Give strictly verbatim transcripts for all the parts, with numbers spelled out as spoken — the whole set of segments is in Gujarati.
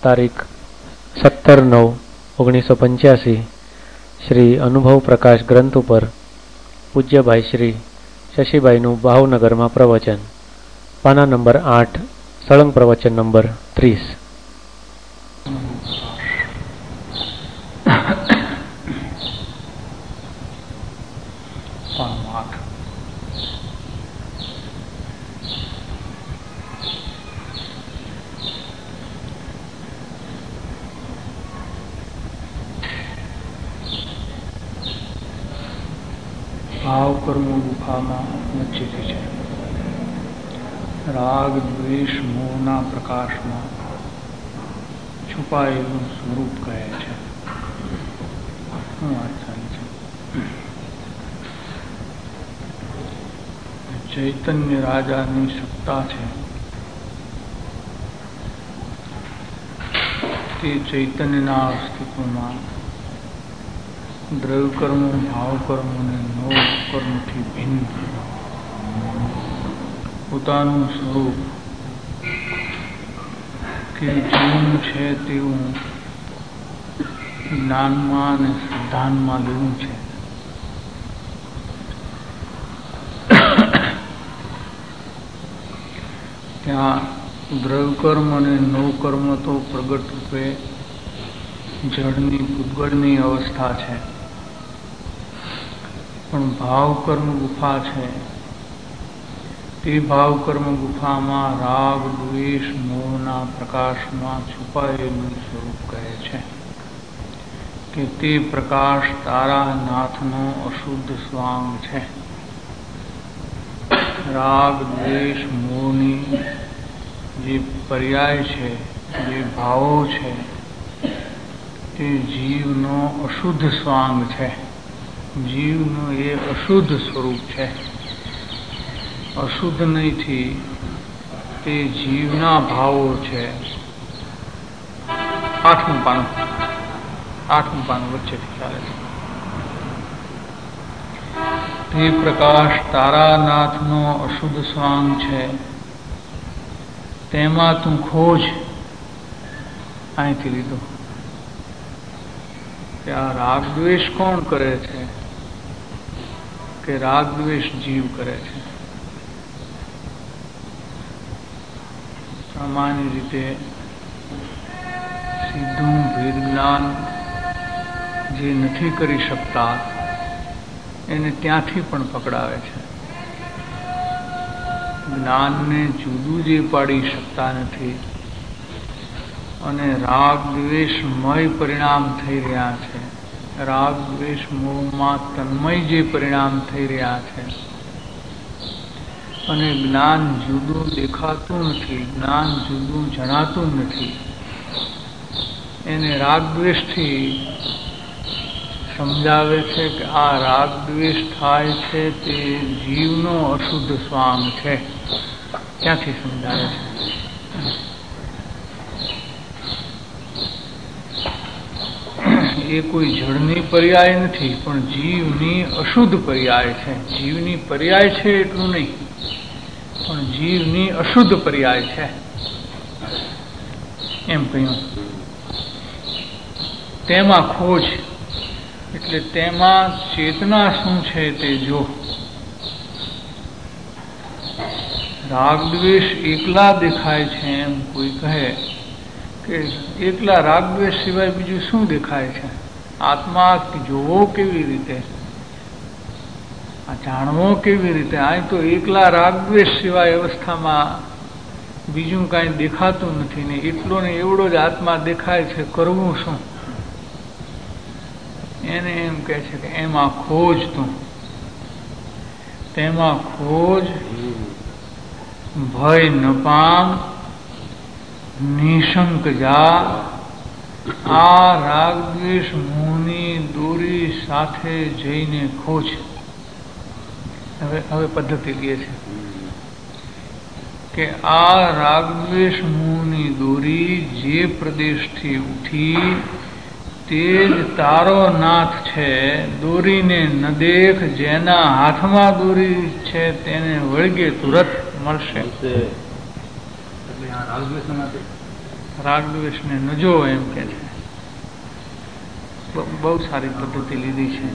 તારીખ સત્તર નવ ઓગણીસો પંચ્યાસી શ્રી અનુભવ પ્રકાશ ગ્રંથ ઉપર પૂજ્યભાઈ શ્રી શશીભાઈનું ભાવનગરમાં પ્રવચન, પાના નંબર આઠ, સળંગ પ્રવચન નંબર ત્રીસ. ભાવ કર્મ ગુફામાં વચ્ચેથી છે. રાગ દ્વેષ મોહના પ્રકાશમાં છુપાયેલું સ્વરૂપ કહે છે. શું વાત ચાલે છે? ચૈતન્ય રાજાની સત્તા છે. તે ચૈતન્યના અસ્તિત્વમાં દ્રવ્ય કર્મ, ભાવ કર્મ અને નવ કર્મથી ભિન્ન પોતાનું સ્વરૂપ કે જેવું છે તેવું જ્ઞાનમાં અને સિદ્ધાંતમાં લેવું છે. ત્યાં દ્રવ્ય કર્મ અને નવ કર્મ તો પ્રગટ રૂપે જળની પૂતગળની અવસ્થા છે, પણ ભાવ કર્મ ગુફા છે. તે ભાવ કર્મ ગુફામાં રાગ દ્વેષ મોહના પ્રકાશમાં છુપાયેલું સ્વરૂપ કહે છે કે તે પ્રકાશ તારાનાથનો અશુદ્ધ સ્વાંગ છે. રાગ દ્વેષ મોહની જે પર્યાય છે, જે ભાવો છે, તે જીવનો અશુદ્ધ સ્વાંગ છે. જીવનું એ અશુદ્ધ સ્વરૂપ છે. અશુદ્ધ નહીંથી તે જીવના ભાવો છે. આઠમું પાનું આઠમું પાનું વચ્ચેથી ચાલે છે. તે પ્રકાશ તારાનાથનો અશુદ્ધ સ્વાંગ છે. તેમાં તું ખોજ. અહીંથી લીધો કે આ રાગ દ્વેષ કોણ કરે છે? કે રાગ દ્વેષ જીવ કરે છે. સામાન્ય રીતે સીધું ભેદ જ્ઞાન જે નથી કરી શકતા એને ત્યાંથી પણ પકડાવે છે. જ્ઞાનને જુદું જે પાડી શકતા નથી અને રાગ દ્વેષમય પરિણામ થઈ રહ્યા છે. રાગ દ્વેષ મોહમાં તન્મય જે પરિણામ થઈ રહ્યા છે અને જ્ઞાન જુદું દેખાતું નથી, જ્ઞાન જુદું જણાતું નથી, એને રાગ દ્વેષથી સમજાવે છે કે આ રાગ દ્વેષ થાય છે તે જીવનો અશુદ્ધ સ્વાંગ છે. ક્યાંથી સમજાવે છે? એ કોઈ જળની પર્યાય નથી, પણ જીવની અશુદ્ધ પર્યાય છે. જીવની પર્યાય છે એટલું નહીં, પણ જીવની અશુદ્ધ પર્યાય છે એમ કહ્યું. તેમાં ખોજ એટલે તેમાં ચેતના શું છે તે જો. રાગ દ્વેષ એકલા દેખાય છે એમ કોઈ કહે કે એકલા રાગ દ્વેષ સિવાય બીજું શું દેખાય છે? આત્મા જોવો કેવી રીતે? આ જાણવો કેવી રીતે? આ તો એકલા રાગ દ્વેષ સિવાય અવસ્થામાં બીજું કાંઈ દેખાતું નથી ને એટલો ને એવડો જ આત્મા દેખાય છે. કરવું શું? એને એમ કહે છે કે એમાં ખોજ તું. તેમાં ખોજ, ભય ન પામ, નિશંક જા. આ રાગ દ્વેષ મોહની દોરી સાથે જઈને ખોજ. હવે હવે પદ્ધતિ લે છે કે આ રાગ દ્વેષ મોહની દોરી જે પ્રદેશથી ઉઠી તે જ તારો નાથ છે. દોરીને ન દેખ, જેના હાથમાં દોરી છે તેને વળગે તુરત મળશે. રાગ દ્વેષને ન જોવો એમ કે છે. બહુ સારી પદ્ધતિ લીધી છે.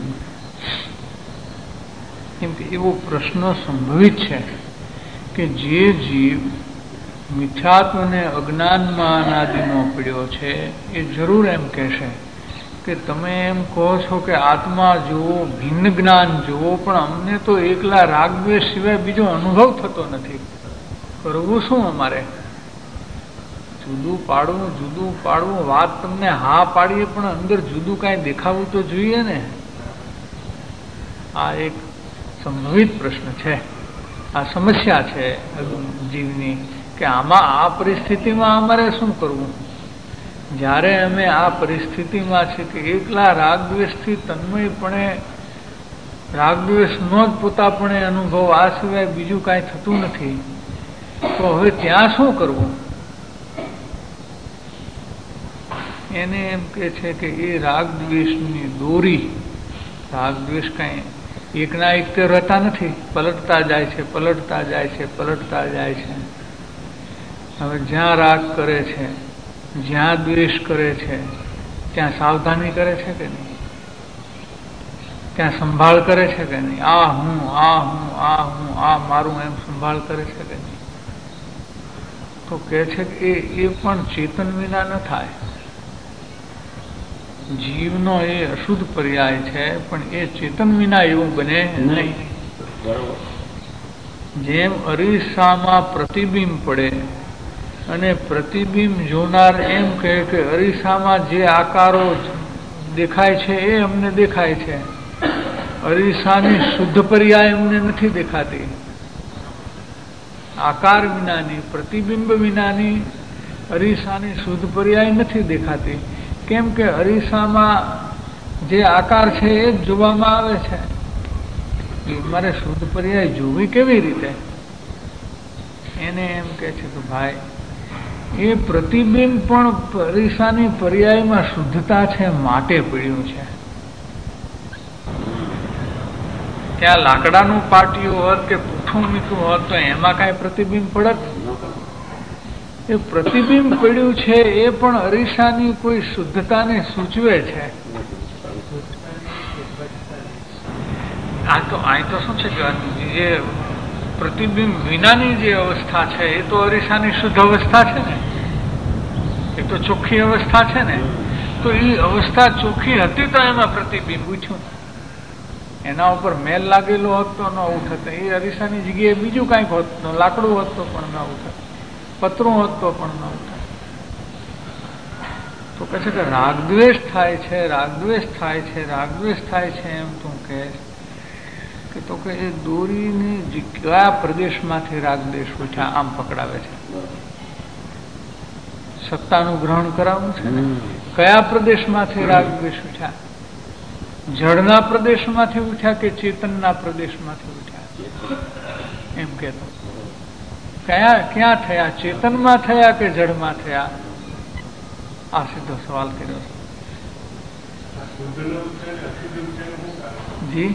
કેમ કે એવો પ્રશ્ન સંભવિત છે કે જે જીવ મિથ્યાત્વ અને અજ્ઞાનમાં અનાદિનો પડ્યો છે એ જરૂર એમ કહેશે કે તમે એમ કહો છો કે આત્મા જુઓ, ભિન્ન જ્ઞાન જુઓ, પણ અમને તો એકલા રાગ દ્વેષ સિવાય બીજો અનુભવ થતો નથી. કરવું શું અમારે? જુદું પાડવું જુદું પાડવું વાત તમને હા પાડીએ, પણ અંદર જુદું કાંઈ દેખાવું તો જોઈએ ને. આ એક સંભવિત પ્રશ્ન છે, આ સમસ્યા છે જીવની, કે આમાં આ પરિસ્થિતિમાં અમારે શું કરવું? જ્યારે અમે આ પરિસ્થિતિમાં છે કે એકલા રાગદ્વેષથી તન્મયપણે રાગદ્વેષનો જ પોતાપણે અનુભવ, આ સિવાય બીજું કાંઈ થતું નથી, તો હવે ત્યાં શું કરવું? એને એમ કે છે કે એ રાગદ્વેષની દોરી, રાગદ્વેષ કાંઈ એકના એક તે રહેતા નથી, પલટતા જાય છે, પલટતા જાય છે, પલટતા જાય છે. હવે જ્યાં રાગ કરે છે, જ્યાં દ્વેષ કરે છે, ત્યાં સાવધાની કરે છે કે નહીં? ત્યાં સંભાળ કરે છે કે નહીં? આ હું, આ હું, આ હું, આ મારું, એમ સંભાળ કરે છે કે નહીં? તો કહે છે કે એ પણ ચેતન વિના ન થાય. જીવનો એ અશુદ્ધ પર્યાય છે, પણ એ ચેતન વિના એવું બને નહીં. જેમ અરીસામાં પ્રતિબિંબ પડે અને પ્રતિબિંબ જોનાર એમ કહે કે અરીસામાં જે આકારો દેખાય છે એ અમને દેખાય છે, અરીસાની શુદ્ધ પર્યાય અમને નથી દેખાતી. આકાર વિનાની, પ્રતિબિંબ વિનાની અરીસાની શુદ્ધ પર્યાય નથી દેખાતી. કેમ કે અરીસામાં જે આકાર છે એ જ જોવામાં આવે છે. મારે શુદ્ધ પર્યાય જોવી કેવી રીતે? એને એમ કે છે કે ભાઈ, એ પ્રતિબિંબ પણ અરીસાની પર્યાયમાં શુદ્ધતા છે માટે પડ્યું છે. ત્યાં લાકડાનું પાટિયું હોત કે પૂઠું મીઠું હોત તો એમાં કાંઈ પ્રતિબિંબ પડત? એ પ્રતિબિંબ પડ્યું છે એ પણ અરીસાની કોઈ શુદ્ધતાને સૂચવે છે. આ તો આ તો શું છે કે જે પ્રતિબિંબ વિનાની જે અવસ્થા છે એ તો અરીસાની શુદ્ધ અવસ્થા છે ને, એ તો ચોખ્ખી અવસ્થા છે ને. તો એ અવસ્થા ચોખ્ખી હતી તો એમાં પ્રતિબિંબ ઉઠ્યું, એના ઉપર મેલ લાગેલો હોત તો ન ઉઠત. એ અરીસાની જગ્યાએ બીજું કાંઈક હોત, લાકડું હોત તો પણ ન ઉઠત, પતરું હોત તો પણ ન ઉઠત. તો કહે છે કે રાગદ્વેષ થાય છે, રાગદ્વેષ થાય છે, રાગદ્વેષ થાય છે એમ તું કહે કે તો કે એ દોરીની કયા પ્રદેશમાંથી રાગદ્વેષ ઉઠ્યા આમ પકડાવે છે. સત્તાનું ગ્રહણ કરાવવું છે ને, કયા પ્રદેશમાંથી રાગદ્વેષ ઉઠ્યા? જળના પ્રદેશમાંથી ઉઠ્યા કે ચેતનના પ્રદેશમાંથી ઉઠ્યા? એમ કહેતો કયા ક્યાં થયા? ચેતનમાં થયા કે જળમાં થયા? આ સીધો સવાલ કર્યો જી.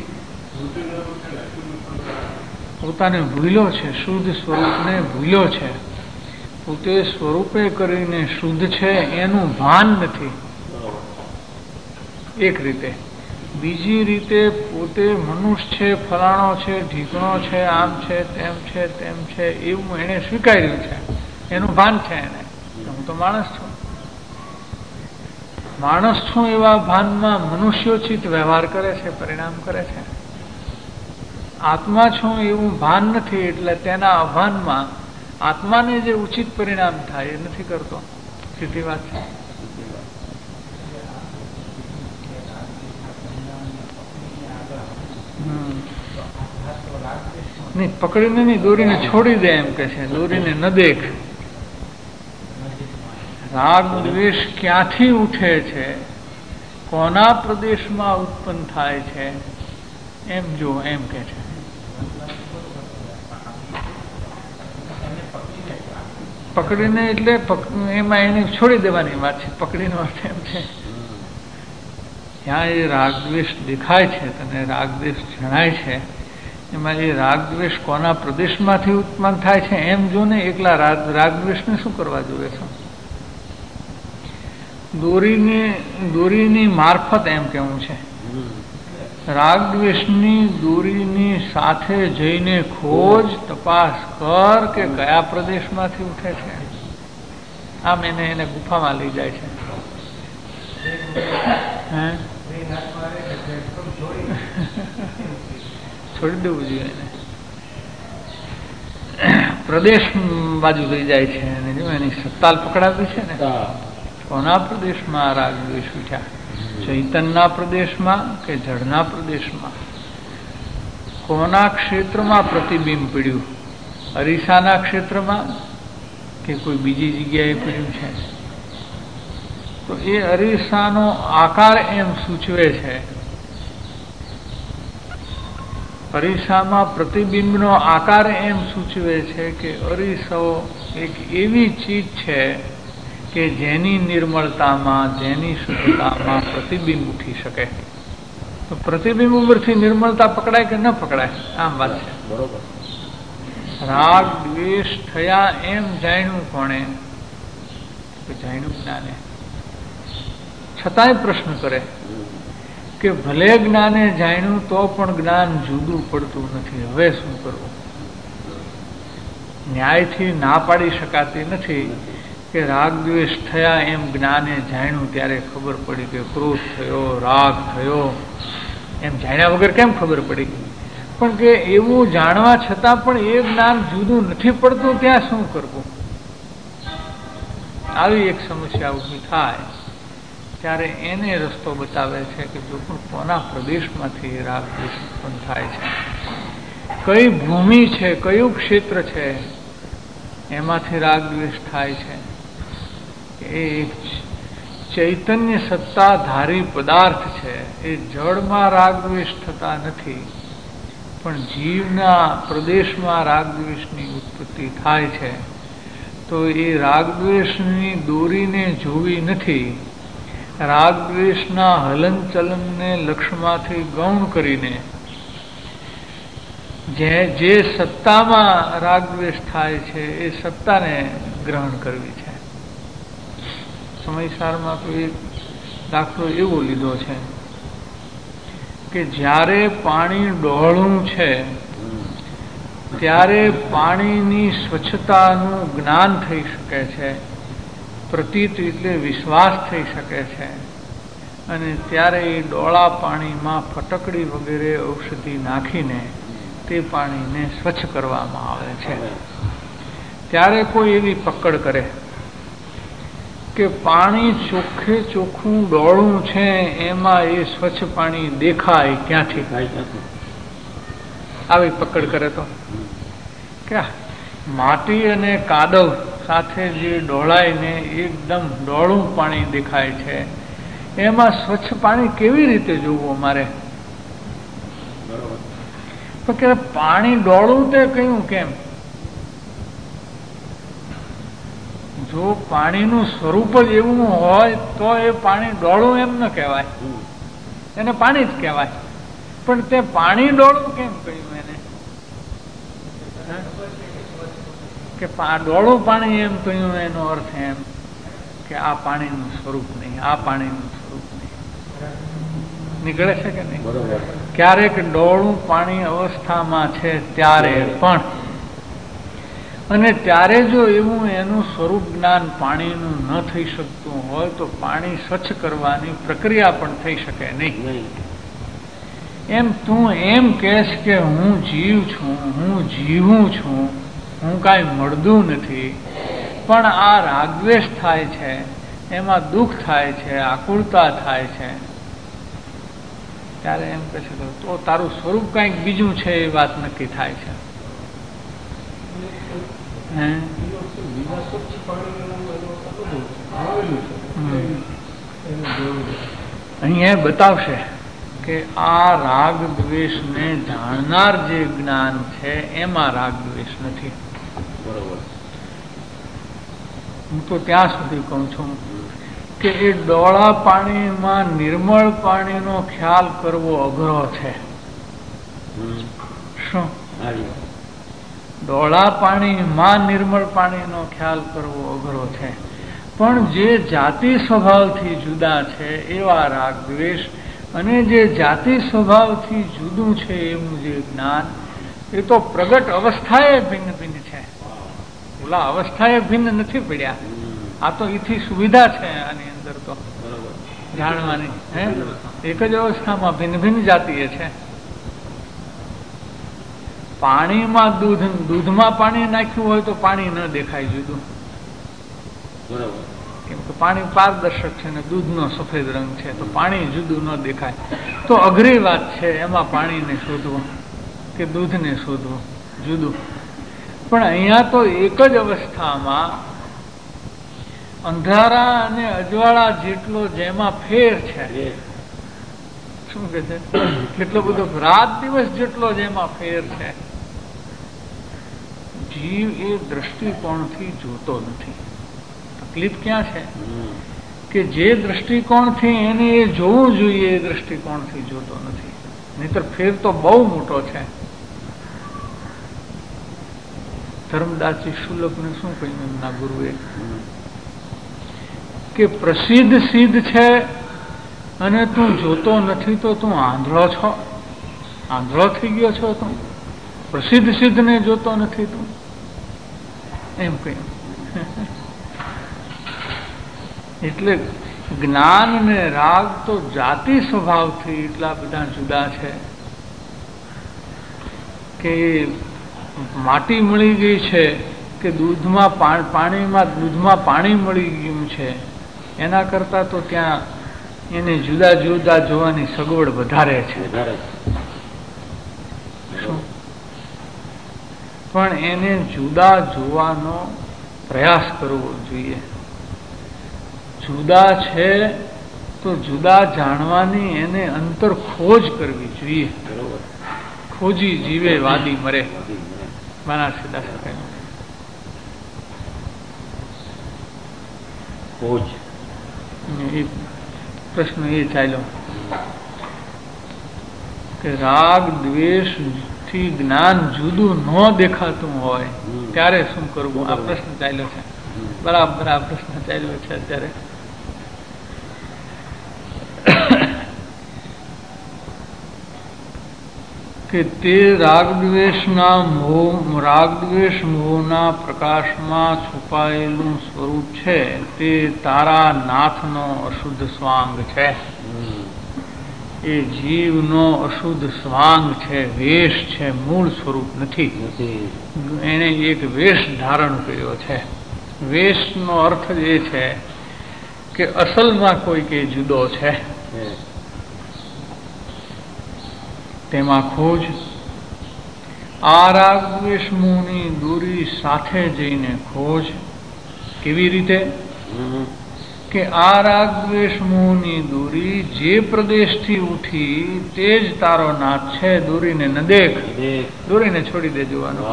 પોતાને ભૂલ્યો છે, શુદ્ધ સ્વરૂપને ભૂલ્યો છે, પોતે સ્વરૂપે કરીને શુદ્ધ છે એનું ભાન નથી એક રીતે. બીજી રીતે પોતે મનુષ્ય છે, ફલાણો છે, ઢીકણો છે, આમ છે, તેમ છે, તેમ છે એવું એને સ્વીકાર્યું છે, એનું ભાન છે એને. હું તો માણસ છું, માણસ છું એવા ભાનમાં મનુષ્યોચિત વ્યવહાર કરે છે, પરિણામ કરે છે. આત્મા છું એવું ભાન નથી, એટલે તેના અભાનમાં આત્માને જે ઉચિત પરિણામ થાય એ નથી કરતો. સીધી વાત છે. નહીં પકડીને નહીં, દોરીને છોડી દે એમ કે છે, દોરીને ન દેખ. રાગ દ્વેષ ક્યાંથી ઉઠે છે, કોના પ્રદેશમાં ઉત્પન્ન થાય છે એમ જો, એમ કે છે. પકડીને એટલે એમાં એને છોડી દેવાની વાત છે. પકડીનો અર્થ એમ છે ત્યાં એ રાગદ્વેષ દેખાય છે, તને રાગદ્વેષ જણાય છે, એમાં એ રાગદ્વેષ કોના પ્રદેશમાંથી ઉત્પન્ન થાય છે એમ જો ને. એકલા રાગદ્વેષને શું કરવા જોઈએ છે? દોરીને દોરીની મારફત એમ કેવું છે. રાગ દ્વેષની દોરીની સાથે જઈને ખોજ, તપાસ કર કે કયા પ્રદેશમાંથી ઉઠે છે. આમ એને એને ગુફામાં લઈ જાય છે. છોડી દેવું જોઈએ એને. પ્રદેશ બાજુ લઈ જાય છે અને જો એની સત્તાલ પકડાવી છે ને, કોના પ્રદેશમાં રાગ દ્વેષ ઉઠ્યા? ચૈતનના પ્રદેશમાં કે જળના પ્રદેશમાં? કોના ક્ષેત્રમાં પ્રતિબિંબ પડ્યું? અરીસાના ક્ષેત્રમાં કે કોઈ બીજી જગ્યાએ પડ્યું છે? તો એ અરીસાનો આકાર એમ સૂચવે છે, અરીસામાં પ્રતિબિંબનો આકાર એમ સૂચવે છે કે અરીસો એક એવી ચીજ છે કે જેની નિર્મળતામાં, જેની શુદ્ધતામાં પ્રતિબિંબ ઉઠી શકે. તો પ્રતિબિંબ ઉપરથી નિર્મળતા પકડાય કે ન પકડાય? આમ વાત છે. બરોબર. રાગ દ્વેષ થયા એમ જાણ્યું કોણે? જાણ્યું જ્ઞાને. છતાંય પ્રશ્ન કરે કે ભલે જ્ઞાને જાણ્યું તો પણ જ્ઞાન જુદું પડતું નથી, હવે શું કરવું? ન્યાયથી ના પાડી શકાતી નથી કે રાગ દ્વેષ થયા એમ જ્ઞાને જાણ્યું ત્યારે ખબર પડી કે ક્રોધ થયો, રાગ થયો, એમ જાણ્યા વગર કેમ ખબર પડી? પણ કે એવું જાણવા છતાં પણ એ જ્ઞાન જુદું નથી પડતું, ત્યાં શું કરવું? આવી એક સમસ્યા ઊભી થાય ત્યારે એને રસ્તો બતાવે છે કે જો પણ કોના પ્રદેશમાંથી રાગ દ્વેષ ઉત્પન્ન થાય છે, કઈ ભૂમિ છે, કયું ક્ષેત્ર છે એમાંથી રાગ દ્વેષ થાય છે. એ ચૈતન્ય સત્તાધારી પદાર્થ છે. એ જળમાં રાગ દ્વેષ થતા નથી, પણ જીવના પ્રદેશમાં રાગ દ્વેષની ઉત્પત્તિ થાય છે. તો એ રાગ દ્વેષની દોરીને જોવી નથી, રાગ દ્વેષના હલન ચલનને લક્ષ્યમાંથી ગૌણ કરીને જે જે સત્તામાં રાગ દ્વેષ થાય છે એ સત્તાને ગ્રહણ કરવી છે. સમયસારમાં તો એક દાખલો એવો લીધો છે કે જ્યારે પાણી ડહોળું છે ત્યારે પાણીની સ્વચ્છતાનું જ્ઞાન થઈ શકે છે, પ્રતીત એટલે વિશ્વાસ થઈ શકે છે, અને ત્યારે એ ડોળા પાણીમાં ફટકડી વગેરે ઔષધિ નાખીને તે પાણીને સ્વચ્છ કરવામાં આવે છે. ત્યારે કોઈ એવી પકડ કરે કે પાણી ચોખ્ખે ચોખ્ખું ડોળું છે, એમાં એ સ્વચ્છ પાણી દેખાય ક્યાંથી? આવી પકડ કરે તો કે માટી અને કાદવ સાથે જે ડોળાઈને એકદમ ડોળું પાણી દેખાય છે, એમાં સ્વચ્છ પાણી કેવી રીતે જોવું અમારે? તો કે પાણી ડોળું તે કહ્યું કેમ? જો પાણીનું સ્વરૂપ જ એવું હોય તો એ પાણી ડોળું એમ ન કહેવાય, એને પાણી જ કહેવાય. પણ તે પાણી ડોળું કેમ કહ્યું એને? કે ડોળું પાણી એમ કહ્યું એનો અર્થ એમ કે આ પાણીનું સ્વરૂપ નહીં, આ પાણીનું સ્વરૂપ નહીં. નીકળે છે કે નહીં? ક્યારેક ડોળું પાણી અવસ્થામાં છે ત્યારે પણ, અને ત્યારે જો એવું એનું સ્વરૂપ જ્ઞાન પાણીનું ન થઈ શકતું હોય તો પાણી સ્વચ્છ કરવાની પ્રક્રિયા પણ થઈ શકે નહીં. એમ તું એમ કહેશ કે હું જીવ છું, હું જીવું છું, હું કાંઈ મળતું નથી, પણ આ રાગદ્વેષ થાય છે, એમાં દુઃખ થાય છે, આકુળતા થાય છે, ત્યારે એમ કહે છે તો તારું સ્વરૂપ કંઈક બીજું છે એ વાત નક્કી થાય છે. અહીંયા બતાવશે કે આ રાગ દ્વેષને જાણનાર જે જ્ઞાન છે એમાં રાગ દ્વેષ નથી. બરોબર. હું તો ત્યાં સુધી કહું છું કે એ ડોળા પાણીમાં નિર્મળ પાણીનો ખ્યાલ કરવો અઘરો છે. શું? ડોળા પાણીમાં નિર્મળ પાણીનો ખ્યાલ કરવો અઘરો છે, પણ જે જાતિ સ્વભાવથી જુદા છે એવા રાગ દ્વેષ અને જે જાતિ સ્વભાવથી જુદું છે એવું જે જ્ઞાન, એ તો પ્રગટ અવસ્થાએ ભિન્ન ભિન્ન છે. ઓલા અવસ્થાએ ભિન્ન નથી પડ્યા. આ તો એથી સુવિધા છે આની અંદર તો જાણવાની. હે એક જ અવસ્થામાં ભિન્ન ભિન્ન જાતિએ છે. પાણીમાં દૂધ, દૂધમાં પાણી નાખ્યું હોય તો પાણી ન દેખાય જુદું, કેમ કે પાણી પારદર્શક છે ને દૂધનો સફેદ રંગ છે, તો પાણી જુદું ન દેખાય. તો અઘરી વાત છે એમાં પાણીને શોધવું કે દૂધને શોધવું જુદું. પણ અહીંયા તો એક જ અવસ્થામાં અંધારા અને અજવાળા જેટલો જેમાં ફેર છે, શું કે છે, કેટલો બધો રાત દિવસ જેટલો જેમાં ફેર છે. જીવ એ દ્રષ્ટિકોણથી જોતો નથી. તકલીફ ક્યાં છે કે જે દ્રષ્ટિકોણથી એને એ જોવું જોઈએ એ દ્રષ્ટિકોણથી જોતો નથી. નહીતર ફેર તો બહુ મોટો છે. ધર્મદાસજી શુલ્લકને શું કહ્યું એમના ગુરુએ કે પ્રસિદ્ધ સિદ્ધ છે અને તું જોતો નથી તો તું આંધળો છો, આંધળો થઈ ગયો છો તું. પ્રસિદ્ધ સિદ્ધને જોતો નથી તું, એમ કહ્યું. એટલે જ્ઞાન ને રાગ તો જાતિ સ્વભાવથી એટલા બધા જુદા છે કે માટી મળી ગઈ છે કે દૂધમાં પાણીમાં દૂધમાં પાણી મળી ગયું છે, એના કરતા તો ત્યાં એને જુદા જુદા જોવાની સગવડ વધારે છે. શું? પણ એને જુદા જોવાનો પ્રયાસ કરવો જોઈએ. જુદા છે તો જુદા જાણવાની એને અંતર ખોજ કરવી જોઈએ. ખોજી જીવે વાદી મરે, બનારસીદાસ કહ્યું. ખોજ એ પ્રશ્ન એ ચાલ્યો કે રાગ દ્વેષ થી જ્ઞાન જુદું ન દેખાતું હોય ત્યારે શું કરવું? આ પ્રશ્ન ચાલ્યો છે. બરાબર આ પ્રશ્ન ચાલ્યો છે અત્યારે. કે તે રાગદ્વેષના મોહ રાગદ્વેષ મોહના પ્રકાશમાં છુપાયેલું સ્વરૂપ છે તે તારા નાથનો અશુદ્ધ સ્વાંગ છે. એ જીવનો અશુદ્ધ સ્વાંગ છે, વેશ છે, મૂળ સ્વરૂપ નથી. એને એક વેશ ધારણ કર્યો છે. વેશનો અર્થ એ છે કે અસલમાં કોઈ કે જુદો છે. તેમાં ખોજ. આ રાગ દ્વેષ મોહની દૂરી સાથે જઈને ખોજ. કેવી રીતે? કે આ રાગ દ્વેષ મોહની દૂરી જે પ્રદેશથી ઉઠી તે જ તારો નાથ છે. દૂરીને ન દેખ, દૂરીને છોડી દે જોવાનું.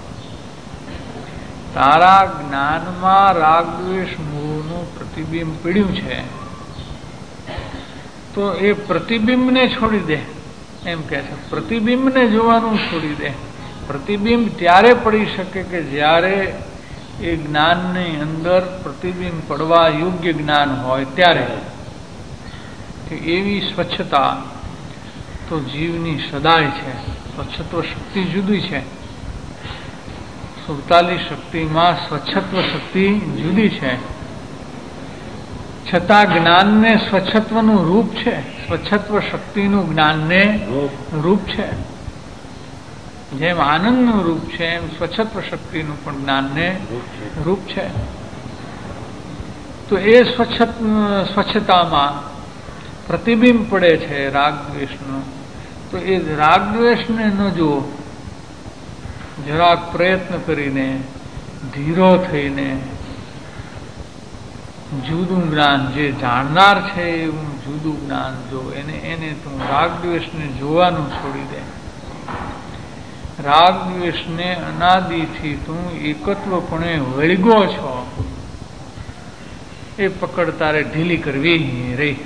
તારા જ્ઞાનમાં રાગ દ્વેષ મોહનું પ્રતિબિંબ પડ્યું છે તો એ પ્રતિબિંબને છોડી દે, એમ કે છે. પ્રતિબિંબને જોવાનું છોડી દે. પ્રતિબિંબ ત્યારે પડી શકે કે જ્યારે એ જ્ઞાનની અંદર પ્રતિબિંબ પડવા યોગ્ય જ્ઞાન હોય ત્યારે. એવી સ્વચ્છતા તો જીવની સદાય છે. સ્વચ્છત્વ શક્તિ જુદી છે. સુરતાલી શક્તિમાં સ્વચ્છત્વ શક્તિ જુદી છે. છતાં જ્ઞાનને સ્વચ્છત્વનું રૂપ છે. સ્વચ્છત્વ શક્તિનું જ્ઞાનને રૂપ છે. જેમ આનંદનું રૂપ છે એમ સ્વચ્છત્વ શક્તિનું પણ જ્ઞાનને રૂપ છે. તો એ સ્વચ્છ સ્વચ્છતામાં પ્રતિબિંબ પડે છે રાગ દ્વેષનું. તો એ રાગ દ્વેષને ન જુઓ, જરાક પ્રયત્ન કરીને ધીરો થઈને જુદું જ્ઞાન જે જાણનાર છે એવું જુદું જ્ઞાન જો. એને એને તું રાગ દ્વેષને જોવાનું છોડી દે. રાગ દ્વેષને અનાદિથી તું એકત્વપણે વળગો છો એ પકડ તારે ઢીલી કરવી રહી.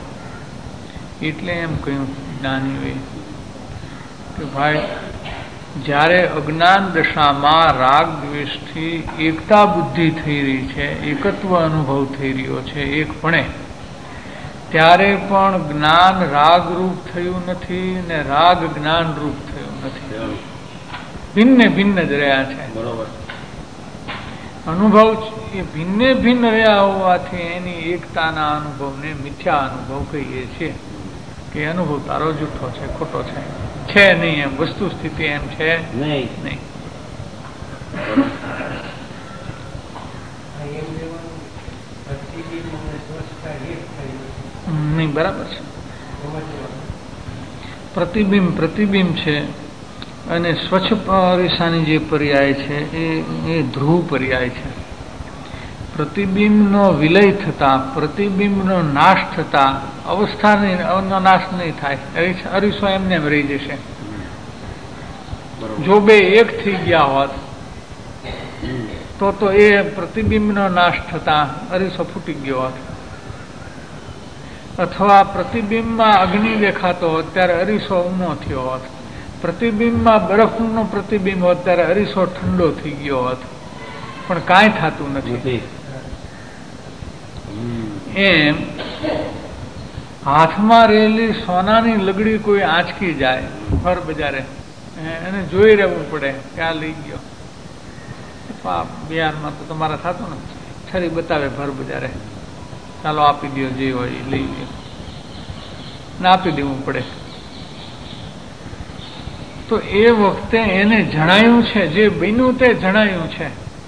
એટલે એમ કહ્યું જ્ઞાનીઓએ કે ભાઈ જ્યારે અજ્ઞાન દશામાં રાગ દ્વેષથી એકતા બુદ્ધિ થઈ રહી છે, એકત્વ અનુભવ થઈ રહ્યો છે એકપણે, ત્યારે પણ જ્ઞાન રાગરૂપ થયું નથી ને રાગ જ્ઞાન રૂપ થયું નથી. ભિન્ન ભિન્ન જ રહ્યા છે. બરોબર. અનુભવ એ ભિન્ને ભિન્ન રહ્યા હોવાથી એની એકતાના અનુભવને મિથ્યા અનુભવ કહીએ છીએ કે અનુભવ તારો જૂઠો છે, ખોટો છે, છે નહીં એમ, વસ્તુ સ્થિતિ એમ છે નહીં નહીં. નહીં, બરાબર છે. પ્રતિબિંબ પ્રતિબિંબ છે અને સ્વચ્છ અરીસાની જે પર્યાય છે એ એ ધ્રુવ પર્યાય છે. પ્રતિબિંબનો વિલય થતા, પ્રતિબિંબનો નાશ થતા અવસ્થાનો નાશ નહીં થાય. અરીસો એમને એમ રહી જશે. જો બે એક થઈ ગયા હોત તો તો એ પ્રતિબિંબનો નાશ થતા અરીસો ફૂટી ગયો હોત. અથવા પ્રતિબિંબમાં અગ્નિ દેખાતો હોત ત્યારે અરીસો ઊનો થયો હોત. પ્રતિબિંબમાં બરફનો પ્રતિબિંબ હોત ત્યારે અરીસો ઠંડો થઈ ગયો હોત. પણ કાંઈ થતું નથી. એમ હાથમાં રહેલી સોનાની લગડી કોઈ આંચકી જાય ફર બજારે, એને જોઈ રહેવું પડે કે આ લઈ ગયો. બિહારમાં તો તમારા થતું ને, છરી બતાવે ભર બજારે, ચાલો આપી દો, જે હોય એ લઈ લો, ને આપી દેવું પડે. તો એ વખતે એને જણાયું છે, જે બન્યું તે જણાયું છે.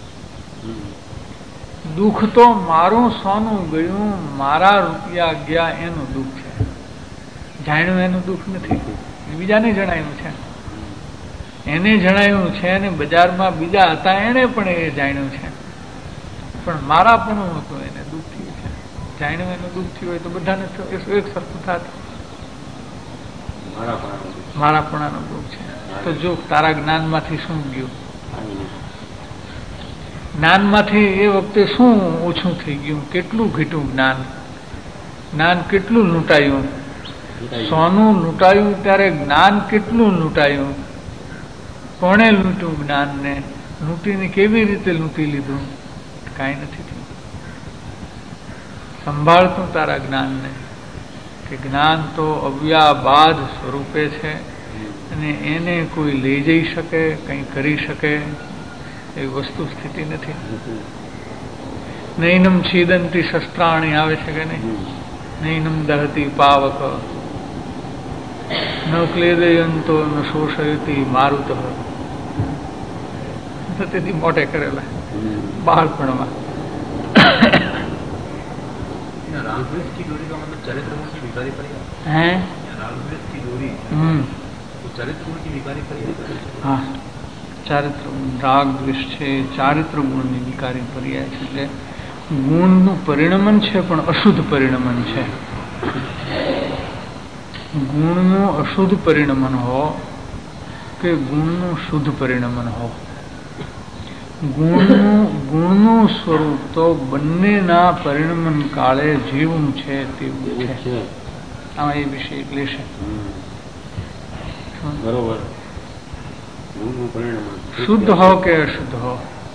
દુઃખ તો મારું સોનું ગયું, મારા રૂપિયા ગયા એનું દુઃખ છે. જાણ્યું એનું દુઃખ નથી, બીજાને જણાયું છે. એને જણાયું છે અને બજારમાં બીજા હતા એને પણ એ જાણ્યું છે. પણ મારા પણ હતું એને દુઃખ થયું છે. જાણ્યું એનું દુઃખ થયું હોય તો બધાને એક સરખું થાત. મારા પણ દુઃખ છે. તો જો તારા જ્ઞાનમાંથી શું ગયું? જ્ઞાનમાંથી એ વખતે શું ઓછું થઈ ગયું? કેટલું ઘટ્યું જ્ઞાન? જ્ઞાન કેટલું લૂંટાયું? સોનું લૂંટાયું ત્યારે જ્ઞાન કેટલું લૂંટાયું? કોણે લૂંટ્યું જ્ઞાનને? લૂંટીને કેવી રીતે લૂંટી લીધું? કાંઈ નથી થયું. સંભાળતું તારા જ્ઞાનને, કે જ્ઞાન તો અવ્યાબાદ સ્વરૂપે છે અને એને કોઈ લઈ જઈ શકે, કંઈ કરી શકે એવી વસ્તુ સ્થિતિ નથી. નૈનમ છિદંતી શસ્ત્રાણી આવે છે કે નહીં? નૈનમ દહતી પાવક ન ક્લેદયંતો ન શોષયતી મારુત. તેથી મોટે કરેલા બાળપણમાં. હે હા, ચારિત્ર રાગ દ્વેષ છે, ચારિત્ર ગુણની વિકારી પર્યાય છે. એટલે ગુણનું પરિણમન છે પણ અશુદ્ધ પરિણમન છે. ગુણનું અશુદ્ધ પરિણમન હો કે ગુણનું શુદ્ધ પરિણમન હો, ગુણનું ગુણનું સ્વરૂપ તો બંનેના પરિણમન કાળે જીવવું છે તેવું છે. આમાં એ વિષય લેશે. બરોબર. શુદ્ધ હો કે અશુદ્ધ હો,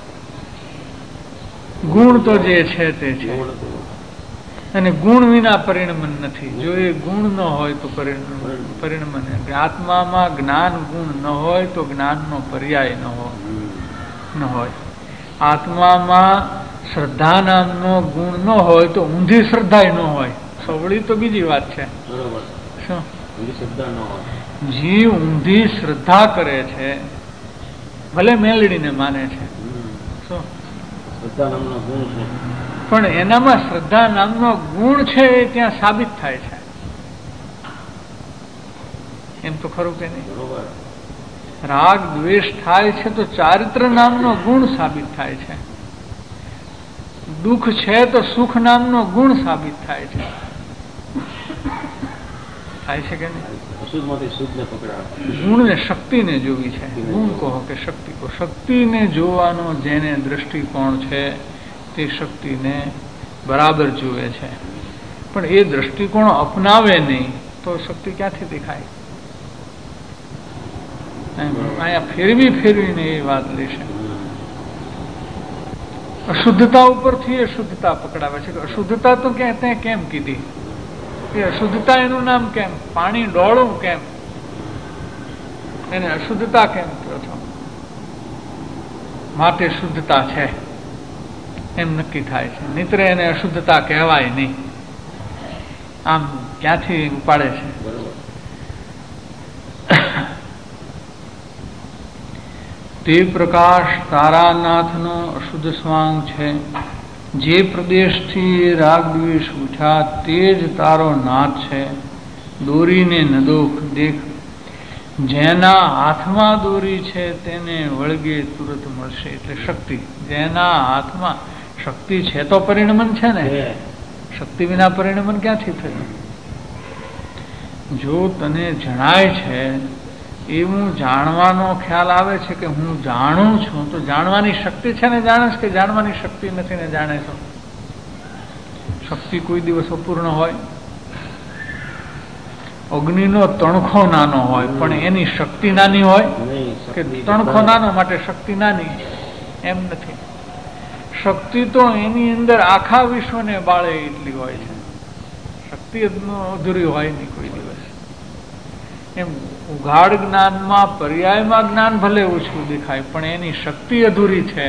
ગુણ તો જે છે તે છે અને ગુણ વિના પરિણમન નથી. જો એ ગુણ ન હોય તો પરિણમન. આત્મામાં જ્ઞાન ગુણ ન હોય તો જ્ઞાનનો પર્યાય ન હોય ન હોય આત્મામાં શ્રદ્ધા નામનો ગુણ ન હોય તો ઊંધી શ્રદ્ધા ન હોય. સવળી તો બીજી વાત છે. શું જીવ ઊંધી શ્રદ્ધા કરે છે, ભલે મેલડીને માને છે, શું પણ એનામાં શ્રદ્ધા નામનો ગુણ છે એ ત્યાં સાબિત થાય છે. એમ તો ખરું કે નહીં? રાગ દ્વેષ થાય છે તો ચારિત્ર નામનો ગુણ સાબિત થાય છે. દુઃખ છે તો સુખ નામનો ગુણ સાબિત થાય છે. થાય છે કે નહીં? ગુણને શક્તિને જોવી છે. ગુણ કહો કે શક્તિ કહો, શક્તિને જોવાનો જેને દ્રષ્ટિકોણ છે તે શક્તિને બરાબર જુએ છે. પણ એ દ્રષ્ટિકોણ અપનાવે નહીં તો શક્તિ ક્યાંથી દેખાય? અહીંયા ફેરવી ફેરવીને એ વાત લેશે. અશુદ્ધતા ઉપરથી અશુદ્ધતા પકડાવે છે. અશુદ્ધતા તો ક્યાં ત્યાં કેમ કીધી? એ અશુદ્ધતા એનું નામ કેમ? પાણી ડોળું કેમ? એને અશુદ્ધતા કેમ કહો છો? માટે શુદ્ધતા છે એમ નક્કી થાય છે. નહીતર એને અશુદ્ધતા કહેવાય નહીં. આમ ક્યાંથી ઉપાડે છે? તે પ્રકાશ તારાનાથનો અશુદ્ધ સ્વાંગ છે. જે પ્રદેશથી રાગ દ્વેષ ઉઠ્યા તે જ તારો નાથ છે. દોરીને ન દેખ, જેના હાથમાં દોરી છે તેને વળગે તુરત મળશે. એટલે શક્તિ, જેના હાથમાં શક્તિ છે તો પરિણમન છે ને. શક્તિ વિના પરિણમન ક્યાંથી થયું? જો તને જણાય છે એવું જાણવાનો ખ્યાલ આવે છે કે હું જાણું છું, તો જાણવાની શક્તિ છે ને જાણે છે, કે જાણવાની શક્તિ નથી ને જાણે છો? શક્તિ કોઈ દિવસ અપૂર્ણ હોય? અગ્નિનો તણખો નાનો હોય પણ એની શક્તિ નાની હોય? કે તણખો નાનો માટે શક્તિ નાની? એમ નથી. શક્તિ તો એની અંદર આખા વિશ્વને બાળે એટલી હોય છે. શક્તિ અધૂરી હોય નહીં કોઈ દિવસ. એમ ઉઘાડ જ્ઞાનમાં પર્યાયમાં જ્ઞાન ભલે ઓછું દેખાય પણ એની શક્તિ અધૂરી છે.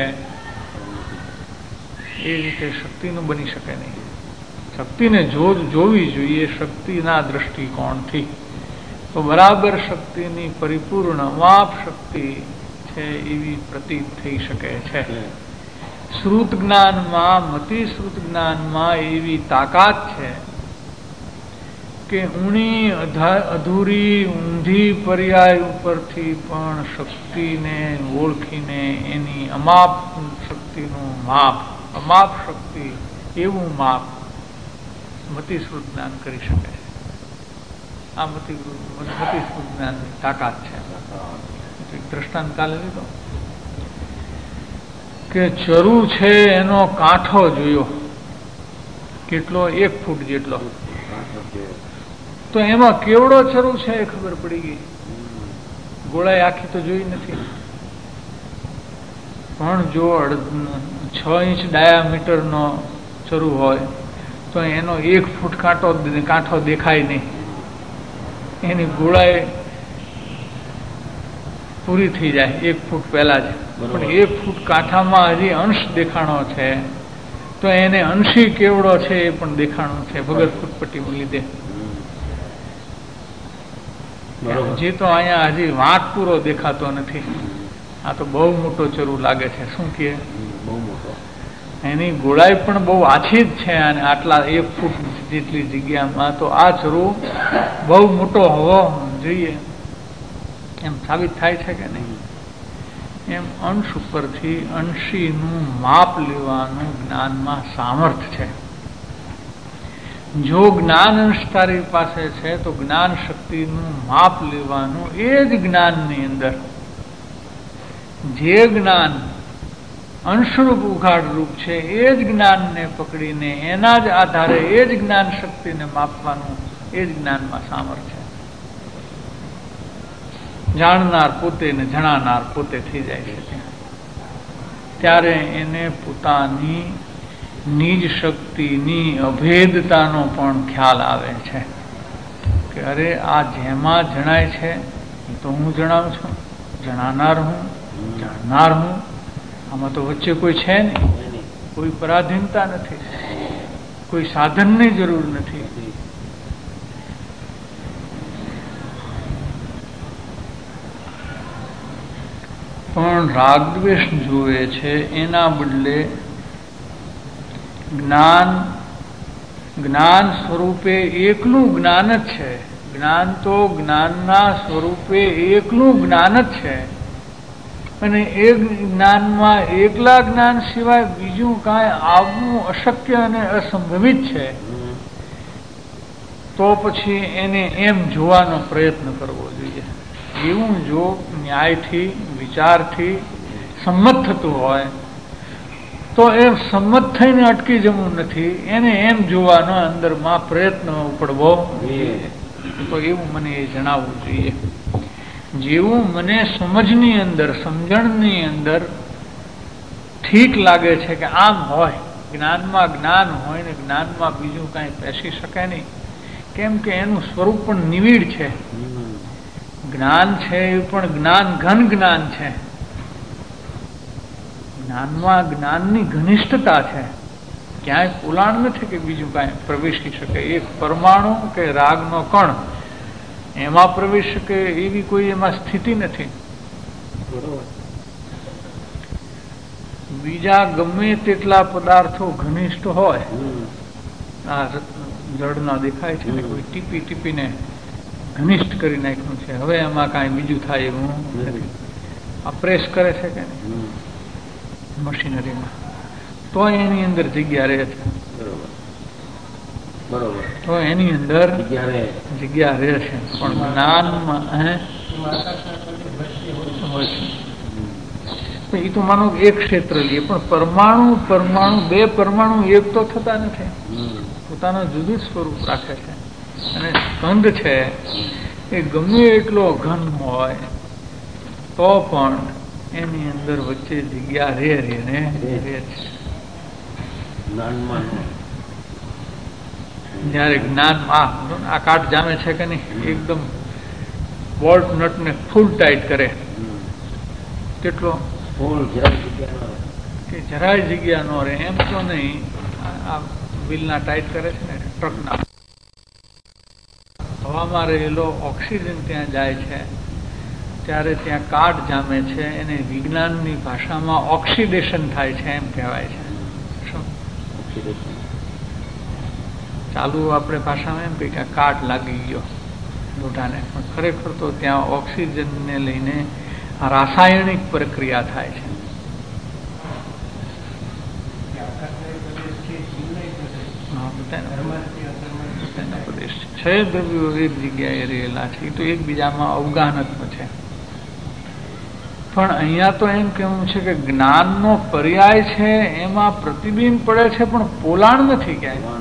એ રીતે શક્તિનું બની શકે નહીં. શક્તિને જો જોવી જોઈએ શક્તિના દ્રષ્ટિકોણથી, તો બરાબર શક્તિની પરિપૂર્ણ માપ શક્તિ છે એવી પ્રતીત થઈ શકે છે. શ્રુત જ્ઞાનમાં, મતિ શ્રુત જ્ઞાનમાં એવી તાકાત છે કે ઊણી અધૂરી ઊંધી પર્યાય ઉપરથી પણ શક્તિને ઓળખીને એની અમાપ શક્તિનું માપ, અમાપ શક્તિ એવું માપ મતિશ્રુત જ્ઞાન કરી શકે. આ મતિ મતિશ્રુત જ્ઞાનની તાકાત છે. દ્રષ્ટાંત કાલે લીધો કે ચરુ છે એનો કાંઠો જોયો, કેટલો? એક ફૂટ જેટલો. તો એમાં કેવડો ચરુ છે એ ખબર પડી ગઈ. ગોળાઈ આખી તો જોઈ નથી, પણ જો છ ઇંચ ડાયામીટર નો ચરુ હોય તો એનો એક ફૂટ કાંટો કાંઠો દેખાય નહીં. એની ગોળાઈ પૂરી થઈ જાય એક ફૂટ પહેલા જ. પણ એક ફૂટ કાંઠામાં હજી અંશ દેખાણો છે, તો એને અંશી કેવડો છે એ પણ દેખાણો છે વગર ફૂટપટ્ટી લીધે. હજી તો અહીંયા હજી વાંક પૂરો દેખાતો નથી. આ તો બહુ મોટો ચરુ લાગે છે. શું કે બહુ મોટો? એની ગોળાઈ પણ બહુ આછી જ છે અને આટલા એક ફૂટ જેટલી જગ્યામાં તો આ ચરુ બહુ મોટો હોવો જોઈએ એમ સાબિત થાય છે કે નહીં? એમ અંશ ઉપરથી અંશીનું માપ લેવાનું જ્ઞાનમાં સામર્થ્ય છે. જો જ્ઞાન અંશ તારી પાસે છે તો જ્ઞાન શક્તિનું માપ લેવાનું એ જ જ્ઞાનની અંદર જે જ્ઞાન અંશરૂપ ઉઘાડ રૂપ છે એ જ જ્ઞાનને પકડીને એના જ આધારે એ જ જ્ઞાન શક્તિને માપવાનું એ જ જ્ઞાનમાં સામર્થ્ય. જાણનાર પોતે ને જણાનાર પોતે થઈ જાય છે. ત્યારે એને પોતાની નિજ શક્તિની અભેદતાનો પણ ખ્યાલ આવે છે કે અરે આ જેમાં જણાય છે એ તો હું જણાવું છું, જણાનાર હું, જાણનાર હું. આમાં તો વચ્ચે કોઈ છે નહીં, કોઈ પરાધીનતા નથી, કોઈ સાધનની જરૂર નથી. પણ રાગદ્વેષ જોવે છે એના બદલે જ્ઞાન જ્ઞાન સ્વરૂપે એકલું જ્ઞાન જ છે. જ્ઞાન તો જ્ઞાનના સ્વરૂપે એકલું જ્ઞાન જ છે અને એ જ્ઞાનમાં એકલા જ્ઞાન સિવાય બીજું કાંઈ આવવું અશક્ય અને અસંભવિત છે. તો પછી એને એમ જોવાનો પ્રયત્ન કરવો જોઈએ. એવું જો ન્યાયથી વિચારથી સંમત થતું હોય તો એ સંમત થઈને અટકી જવું નથી, એને એમ જોવાનો અંદરમાં પ્રયત્ન ઉપડવો તો એવું મને એ જણાવવું જોઈએ. જેવું મને સમજની અંદર સમજણની અંદર ઠીક લાગે છે કે આમ હોય, જ્ઞાનમાં જ્ઞાન હોય ને જ્ઞાનમાં બીજું કાંઈ પેસી શકે નહીં, કેમ કે એનું સ્વરૂપ પણ નિવિડ છે. જ્ઞાન છે એ પણ જ્ઞાન ઘન જ્ઞાન છે. જ્ઞાનમાં જ્ઞાનની ઘનિષ્ઠતા છે, ક્યાંય પોલાણ નથી કે બીજું કાંઈ પ્રવેશી શકે. એક પરમાણુ કે રાગનો કણ એમાં પ્રવેશી શકે એવી કોઈ એમાં સ્થિતિ નથી. બીજા ગમે તેટલા પદાર્થો ઘનિષ્ઠ હોય, આ જળના દેખાય છે ને, કોઈ ટીપી ટીપીને ઘનિષ્ઠ કરી નાખ્યું છે, હવે એમાં કાંઈ બીજું થાય એવું નથી. આ પ્રેસ કરે છે કે નહીં મશીનરીમાં, તો એની અંદર જગ્યા રહે છે. બરોબર, તો એની અંદર જગ્યા રહે છે. પણ જ્ઞાનમાં હે એ તો માનો એક ક્ષેત્ર લઈએ, પણ પરમાણુ પરમાણુ બે પરમાણુ એક તો થતા નથી, પોતાનું જુદું સ્વરૂપ રાખે છે. અને સ્કંદ છે એ ગમે એટલો ઘન હોય તો પણ એની અંદર વચ્ચે જગ્યા રે રે ને રે છે. જયારે જ્ઞાન આ કાટ જામે છે કે નહીં, એકદમ બોલ્ટ નટ ને ફૂલ ટાઈટ કરે, કેટલો કે જરાય જગ્યા નો રહે, એમ તો નહીં. આ વ્હીલના ટાઈટ કરે છે ને ટ્રકના, હવામાં રહેલો ઓક્સિજન ત્યાં જાય છે ત્યારે ત્યાં કાટ જામે છે, એને વિજ્ઞાનની ભાષામાં ઓક્સિડેશન થાય છે એમ કહેવાય છે. શું ચાલુ આપણે ભાષામાં એમ કહી કે કાટ લાગી ગયો લોઢાને, પણ ખરેખર તો ત્યાં ઓક્સિજનને લઈને રાસાયણિક પ્રક્રિયા થાય છે. પ્રદેશ છે, દ્રવ્યો એક જગ્યાએ રહેલા છે, એ તો એકબીજામાં અવગાહનાત્મક છે. પણ અહીંયા તો એમ કેવું છે કે જ્ઞાનનો પર્યાય છે, એમાં પ્રતિબિંબ પડે છે, પણ પોલાણ નથી ક્યાંય,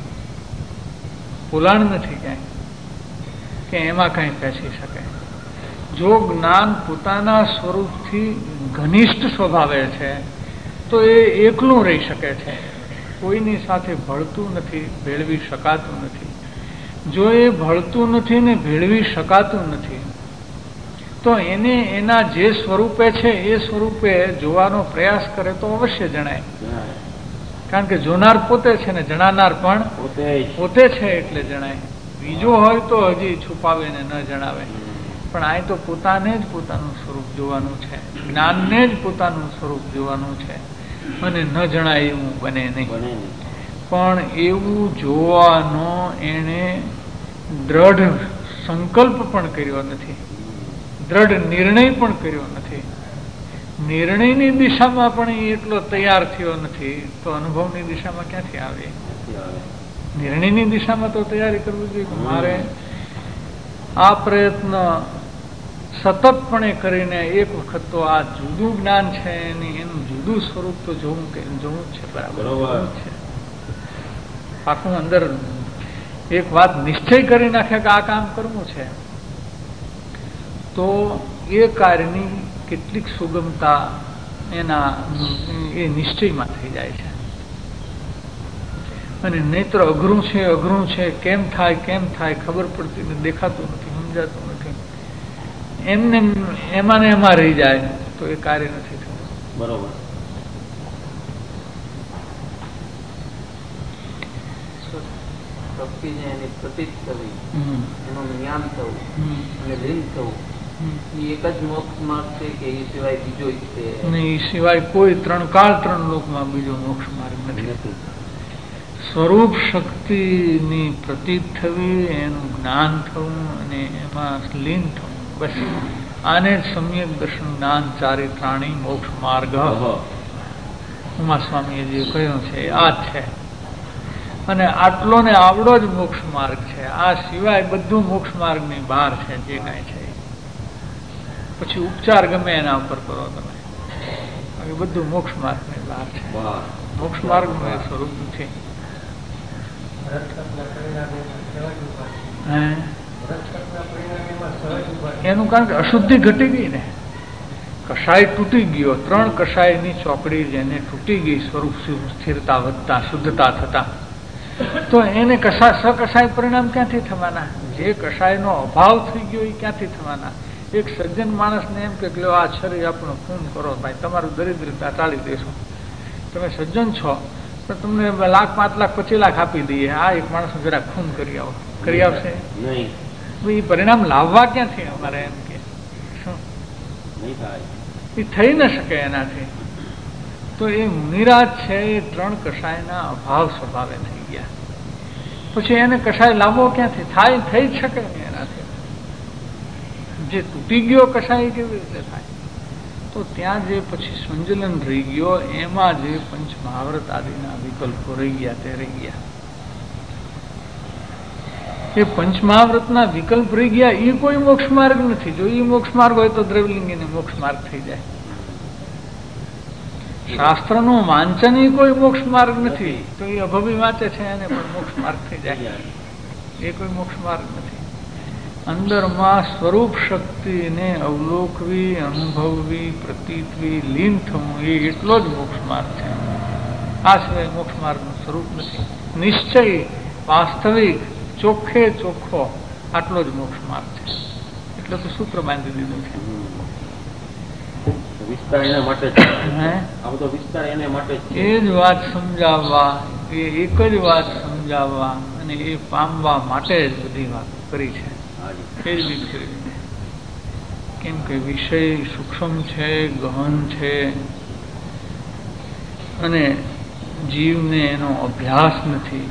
પોલાણ નથી ક્યાંય કે એમાં કઈ પેસી શકે. જો જ્ઞાન પોતાના સ્વરૂપથી ઘનિષ્ઠ સ્વભાવે છે તો એ એકલું રહી શકે છે, કોઈની સાથે ભળતું નથી, ભેળવી શકાતું નથી. જો એ ભળતું નથી ને ભેળવી શકાતું નથી તો એને એના જે સ્વરૂપે છે એ સ્વરૂપે જોવાનો પ્રયાસ કરે તો અવશ્ય જણાય. કારણ કે જોનાર પોતે છે ને જણાનાર પણ પોતે છે એટલે જણાય. બીજો હોય તો હજી છુપાવે ને ન જણાવે, પણ આ તો પોતાને જ પોતાનું સ્વરૂપ જોવાનું છે, જ્ઞાનને જ પોતાનું સ્વરૂપ જોવાનું છે, અને ન જણાય એવું બને નહીં. પણ એવું જોવાનો એને દ્રઢ સંકલ્પ પણ કર્યો નથી, દ્રઢ નિર્ણય પણ કર્યો નથી. નિર્ણયની દિશામાં પણ એ એટલો તૈયાર થયો નથી, તો અનુભવની દિશામાં ક્યાંથી આવે? નિર્ણયની દિશામાં તો તૈયારી કરવી જોઈએ કે મારે આ પ્રયત્ન સતતપણે કરીને એક વખત તો આ જુદું જ્ઞાન છે એની એનું જુદું સ્વરૂપ તો જોવું કે જોવું છે. બરાબર છે. આખું અંદર એક વાત નિશ્ચય કરી નાખે કે આ કામ કરવું છે તો એ કાર્યની કેટલીક સુગમતા એના એ નિશ્ચયમાં થઈ જાય છે. અને નહીતર અઘરું છે અઘરું છે કેમ થાય કેમ થાય ખબર પડતી નથી, દેખાતું નથી, સમજાતું નથી, એમને એમાં ને એમાં રહી જાય તો એ કાર્ય નથી થતું. બરોબર. શક્તિને એની પ્રતીત થવી, એનું જ્ઞાન થવું અને લીન થવું એ એક જ મોક્ષ માર્ગ છે કે એ સિવાય બીજો છે નહીં? એ સિવાય કોઈ ત્રણ કાળ ત્રણ લોકમાં બીજો મોક્ષ માર્ગ નથી. સ્વરૂપ શક્તિની પ્રતીત થવી, એનું જ્ઞાન થવું અને એમાં લીન થવું, બસ આને જ સમ્યક દર્શન જ્ઞાન ચારિ પ્રાણી મોક્ષ માર્ગ ઉમા સ્વામીએ જે કહ્યું છે આ જ છે. અને આટલો ને આવડો જ મોક્ષ માર્ગ છે. આ સિવાય બધું મોક્ષ માર્ગની બહાર છે જે કાંઈ છે. પછી ઉપચાર ગમે એના ઉપર કરો તમે, બધું મોક્ષ માર્ગની બહાર છે. મોક્ષ માર્ગનું એ સ્વરૂપ નથી. એનું કારણ કે અશુદ્ધિ ઘટી ગઈ ને, કષાય તૂટી ગયો, ત્રણ કષાયની ચોકડી જેને તૂટી ગઈ સ્વરૂપ સ્થિરતા વધતા શુદ્ધતા થતા, તો એને કષાય સકષાય પરિણામ ક્યાંથી થવાના? જે કષાયનો અભાવ થઈ ગયો એ ક્યાંથી થવાના? એક સજ્જન માણસને એમ કે લો આ શરીર આપણું ખૂન કરો ભાઈ, તમારું દરિદ્રતા ટાળી દેશો, તમે સજ્જન છો પણ તમને લાખ પાંચ લાખ પચીસ લાખ આપી દઈએ, આ એક માણસ જરા ખૂન કરી આવો, કરી આવશે નહીં? એ પરિણામ લાવવા ક્યાંથી અમારે? એમ કે શું એ થઈ ન શકે એનાથી. તો એ મુનિરાજ છે એ ત્રણ કષાયના અભાવ સ્વભાવે થઈ ગયા, પછી એને કષાય લાવવો ક્યાંથી? થાય થઈ જ શકે નહીં એનાથી. જે તૂટી ગયો કષાય કેવી રીતે થાય? તો ત્યાં જે પછી સંજલન રહી ગયો, એમાં જે પંચ મહાવ્રત આદિના વિકલ્પો રહી ગયા તે રહી ગયા. એ પંચ મહાવ્રતના વિકલ્પ રહી ગયા એ કોઈ મોક્ષ માર્ગ નથી. જો એ મોક્ષ માર્ગ હોય તો દ્રવ્યલિંગીને મોક્ષ માર્ગ થઈ જાય. શાસ્ત્રનું વાંચન એ કોઈ મોક્ષ માર્ગ નથી, તો એ અભવી વાંચે છે એને પણ મોક્ષ માર્ગ થઈ જાય. એ કોઈ મોક્ષ માર્ગ નથી. અંદરમાં સ્વરૂપ શક્તિને અવલોકવી, અનુભવવી, પ્રતીતવી, લીન થવું એ એટલો જ મોક્ષ માર્ગ છે. આ સિવાય મોક્ષ માર્ગનું સ્વરૂપ નથી. નિશ્ચય વાસ્તવિક ચોખ્ખે ચોખ્ખો આટલો જ મોક્ષ માર્ગ છે. એટલે તો સૂત્ર બાંધી દીધું છે. એ જ વાત સમજાવવા, એ એક જ વાત સમજાવવા અને એ પામવા માટે જ બધી વાત કરી છે. એ જ બી કરી. કેમ કે વિષય સૂક્ષ્મ છે, ગહન છે અને જીવને એનો અભ્યાસ નથી,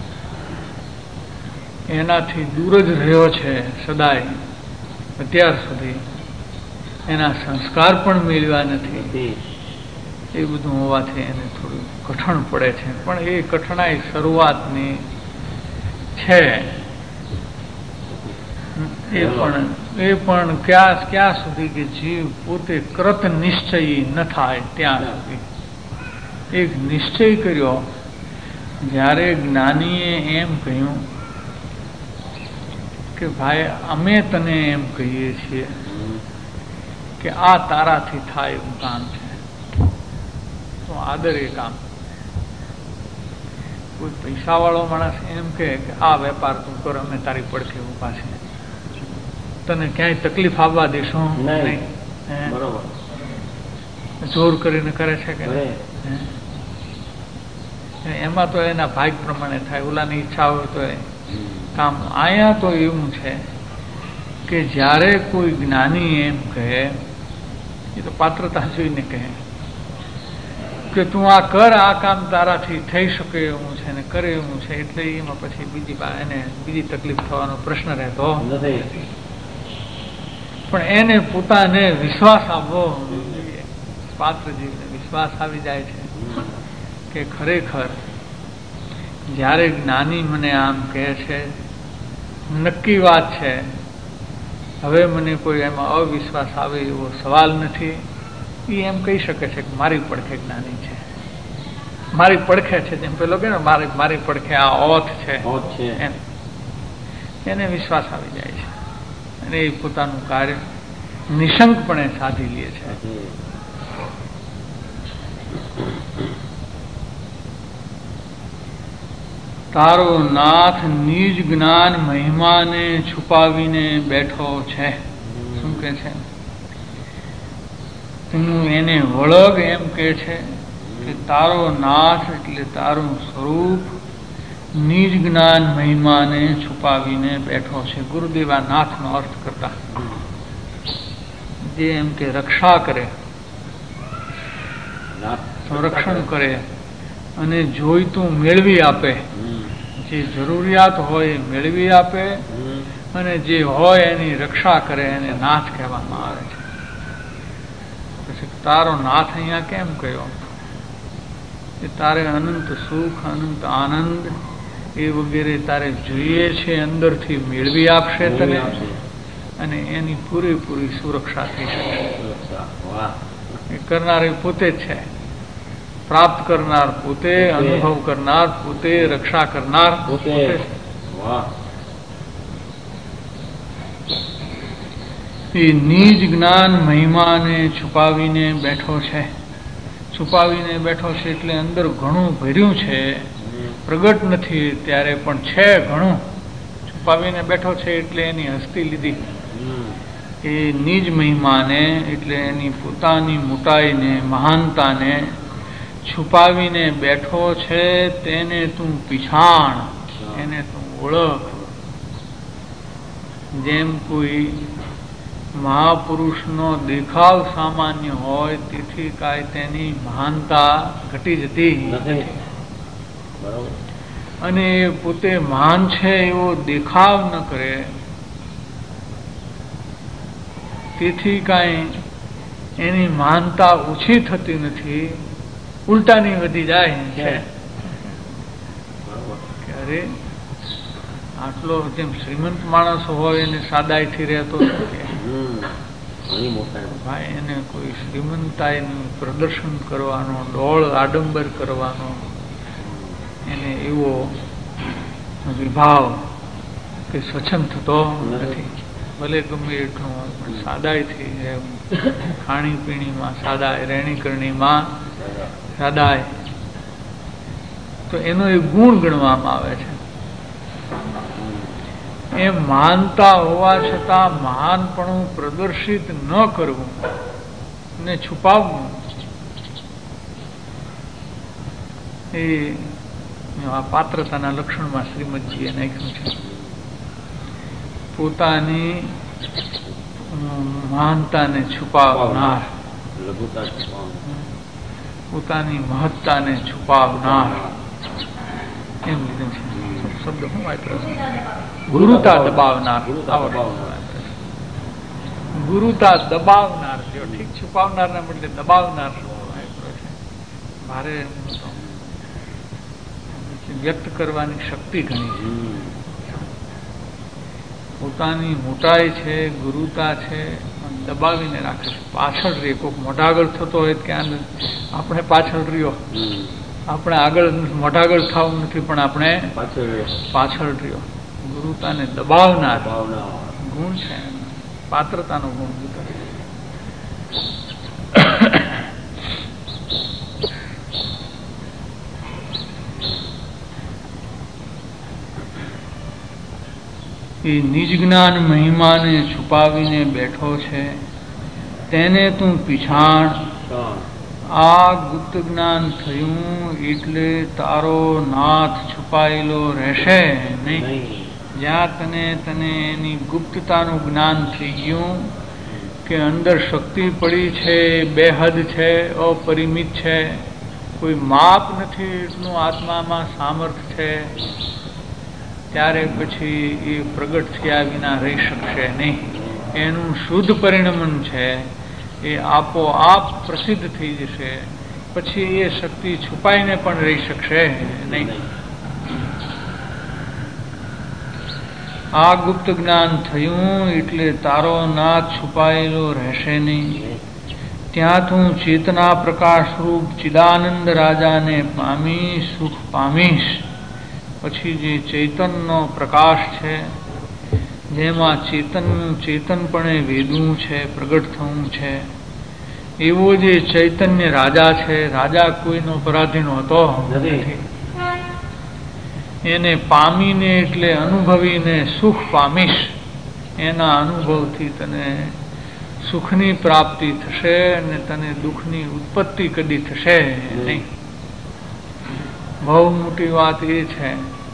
એનાથી દૂર જ રહ્યો છે સદાય અત્યાર સુધી, એના સંસ્કાર પણ મેળવ્યા નથી. એ બધું હોવાથી એને થોડું કઠણ પડે છે. પણ એ કઠણાઈ શરૂઆતની છે. એ પણ એ પણ ક્યાં ક્યાં સુધી કે જીવ પોતે કૃત નિશ્ચયી ન થાય ત્યાં સુધી. એક નિશ્ચય કર્યો, જ્યારે જ્ઞાનીએ એમ કહ્યું કે ભાઈ અમે તને એમ કહીએ છીએ કે આ તારાથી થાય એવું કામ છે, તો આદર એ કામ. કોઈ પૈસા વાળો માણસ એમ કે આ વેપાર તું કર, અમે તારી પડખે ઉભા છે, તને ક્યાંય તકલીફ આવવા દેશો નહીં. જોર કરીને કરે છે કે એમાં તો એના ભાગ પ્રમાણે થાય, ઓલાની ઈચ્છા હોય તો કામ. અહીંયા તો એવું છે કે જ્યારે કોઈ જ્ઞાની એમ કહે, એ તો પાત્રતા જોઈને કહે કે તું આ કર, આ કામ તારાથી થઈ શકે એવું છે ને કરે એવું છે, એટલે એમાં પછી બીજી એને બીજી તકલીફ થવાનો પ્રશ્ન રહેતો નથી. પણ એને પોતાને વિશ્વાસ આપવો જોઈએ. પાત્રજીને વિશ્વાસ આવી જાય છે કે ખરેખર જ્યારે જ્ઞાની મને આમ કહે છે, નક્કી વાત છે, હવે મને કોઈ એમાં અવિશ્વાસ આવે એવો સવાલ નથી. એ એમ કહી શકે છે કે મારી પડખે જ્ઞાની છે, મારી પડખે છે, જેમ પેલો કે ને મારી મારી પડખે આ ઓથ છે, એમ એને વિશ્વાસ આવી જાય છે અને એ પોતાનું કાર્ય નિશંકપણે સાધી લે છે. તારો નાથ નિજ જ્ઞાન મહિમાને છુપાવીને બેઠો છે. શું કે છે? એને વળગ એમ કે છે કે તારો નાથ એટલે તારું સ્વરૂપ નિજ જ્ઞાન મહિમાને છુપાવીને બેઠો છે. ગુરુદેવા નાથનો અર્થ કરતા જે એમ કે રક્ષા કરે, સંરક્ષણ કરે અને જોઈતું મેળવી આપે, જે જરૂરિયાત હોય એ મેળવી આપે અને જે હોય એની રક્ષા કરે, એને નાથ કહેવામાં આવે છે. પછી તારો નાથ અહીંયા કેમ કહ્યો? કે તારે અનંત સુખ, અનંત આનંદ એ વગેરે તારે જોઈએ છે, અંદરથી મેળવી આપશે તને અને એની પૂરેપૂરી સુરક્ષા થઈ શકે. એ કરનાર એ પોતે જ છે, પ્રાપ્ત કરનાર પોતે, અનુભવ કરનાર પોતે, રક્ષા કરનાર પોતે. એ નિજ જ્ઞાન મહિમાને છુપાવીને બેઠો છે. છુપાવીને બેઠો છે એટલે અંદર ઘણું ભર્યું છે, પ્રગટ નથી ત્યારે પણ છે ઘણું. છુપાવીને બેઠો છે એટલે એની હસ્તી લીધી. એ નિજ મહિમાને એટલે એની પોતાની મોટાઈને મહાનતાને છુપાવીને બેઠો છે. તેને તું પીછાણ, એને તું ઓળખ. જેમ કોઈ મહાપુરુષનો દેખાવ સામાન્ય હોય તેથી કાંઈ તેની મહાનતા ઘટી જતી નથી. અને એ પોતે મહાન છે એવો દેખાવ ન કરે તેથી કાંઈ એની મહાનતા ઓછી થતી નથી, ઉલટાની વધી જાય છે. અરે આટલો જેમ શ્રીમંત માણસ હોય એને સાદાઈથી રહેતો ભાઈ, એને કોઈ શ્રીમંતાઈનું પ્રદર્શન કરવાનો, ડોળ આડંબર કરવાનો એને એવો વિભાવ કે સ્વચ્છંદ થતો નથી. ભલે ગમે એટલું પણ સાદાઈથી ખાણીપીણીમાં સાદાઈ, રહેણી કરણીમાં સાદાઈ, તો એનો એક ગુણ ગણવામાં આવે છે. એ માનતા હોવા છતાં મહાનપણું પ્રદર્શિત ન કરવું ને છુપાવવું એ આ પાત્રતાના લક્ષણમાં શ્રીમદજીએ નાખ્યું છે. પોતાની મહાનતાને છુપાવનાર, પોતાની મહત્તાને છુપાવનાર એમ લીધું છે. શબ્દ શું વાપર્યો? ગુરુતા દબાવનાર. ગુરુતા દબાવનાર, જો ઠીક છુપાવનાર ના બદલે દબાવનાર વાપર્યો છે. મારે વ્યક્ત કરવાની શક્તિ ઘણી છે. પોતાની મોટાઈ છે, ગુરુતા છે, દબાવીને રાખે છે. પાછળ રે કોઈક મોઢા આગળ થતો હોય ક્યાં આપણે પાછળ રહ્યો, આપણે આગળ મોઢાગળ થવું નથી પણ આપણે પાછળ રહ્યો. ગુરુતાને દબાવનાર ગુણ છે, પાત્રતાનો ગુણ. એ નિજ જ્ઞાન મહિમાને છુપાવીને બેઠો છે. તેને તું પીછાણ. આ ગુપ્ત જ્ઞાન થયું એટલે તારો નાથ છુપાયેલો રહેશે નહીં. જ્યાં તને તને એની ગુપ્તતાનું જ્ઞાન થઈ ગયું કે અંદર શક્તિ પડી છે, બેહદ છે, અપરિમિત છે, કોઈ માપ નથી એટલું આત્મામાં સામર્થ્ય છે, ત્યારે પછી એ પ્રગટ થયા વિના રહી શકશે નહીં. એનું શુદ્ધ પરિણમન છે, એ આપોઆપ પ્રસિદ્ધ થઈ જશે. પછી એ શક્તિ છુપાઈને પણ રહી શકશે નહીં. આ ગુપ્ત જ્ઞાન થયું એટલે તારો નાથ છુપાયેલો રહેશે નહીં. ત્યાં તું ચેતના પ્રકાશ રૂપ ચિદાનંદ રાજાને પામી સુખ પામીશ. પછી જે ચૈતનનો પ્રકાશ છે, જેમાં ચેતનનું ચેતનપણે વેદવું છે, પ્રગટ થવું છે, એવો જે ચૈતન્ય રાજા છે, રાજા કોઈનો પરાધીન હોતો નથી. એને પામીને એટલે અનુભવીને સુખ પામીશ. એના અનુભવથી તને સુખની પ્રાપ્તિ થશે અને તને દુઃખની ઉત્પત્તિ કદી થશે નહીં. બહુ મોટી વાત એ છે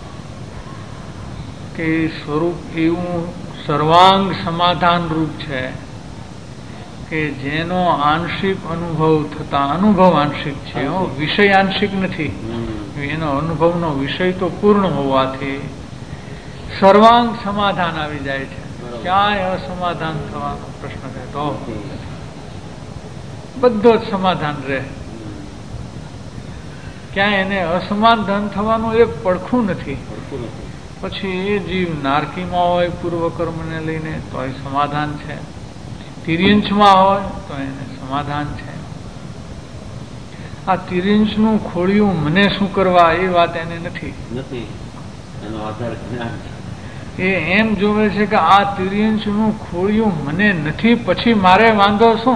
કે સ્વરૂપ એવું સર્વાંગ સમાધાન રૂપ છે કે જેનો આંશિક અનુભવ થતા, અનુભવ આંશિક છે, વિષય આંશિક નથી. એનો અનુભવનો વિષય તો પૂર્ણ હોવાથી સર્વાંગ સમાધાન આવી જાય છે. ક્યાંય અસમાધાન થવાનો પ્રશ્ન રહેતો બધો જ સમાધાન રહે. ક્યાંય એને અસમાધાન થવાનું એક પડખું નથી. પછી એ જીવ નારકીમાં હોય પૂર્વકર્મને લઈને તો એ સમાધાન છે, તિર્યંશમાં હોય તો એને સમાધાન છે. આ તિર્યંશનું ખોળિયું મને શું કરવા એ વાત એને નથી. એ એમ જોવે છે કે આ તિર્યંશ નું ખોળિયું મને નથી, પછી મારે વાંધો શું?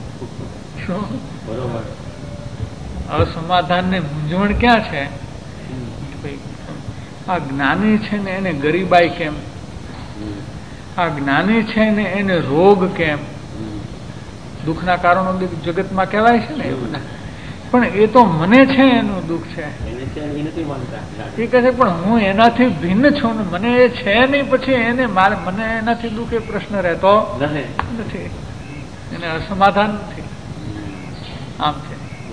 અસમાધાન ને મૂંઝવણ ક્યાં છે? આ જ્ઞાની છે ને એને ગરીબાઈ કેમ? આ જ્ઞાની છે ને એને રોગ કેમ? દુઃખના કારણો જગતમાં કહેવાય છે ને એ બધા, પણ એ તો મને છે એનું દુઃખ છે. એ કહે છે પણ હું એનાથી ભિન્ન છું ને, મને એ છે નહીં, પછી એને મારે મને એનાથી દુઃખ એ પ્રશ્ન રહેતો નથી, એને અસમાધાન નથી. આમ છે.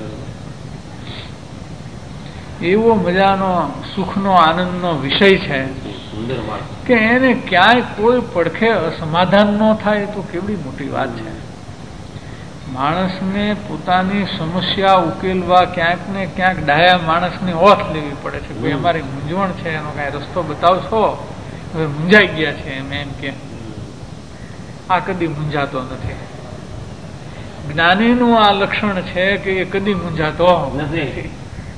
એવો મજાનો સુખનો આનંદનો વિષય છે કે એને ક્યાંય કોઈ પડખે અસમાધાન ન થાય તો કેવડી મોટી વાત છે. માણસને પોતાની સમસ્યા ઉકેલવા ક્યાંક ને ક્યાંક ડાયા માણસની ઓથ લેવી પડે છે. ભાઈ અમારી મૂંઝવણ છે, એનો કઈ રસ્તો બતાવશો, હવે મૂંઝાઈ ગયા છે એમ એમ કે આ કદી મૂંઝાતો નથી. જ્ઞાનીનું આ લક્ષણ છે કે એ કદી મૂંઝાતો નથી.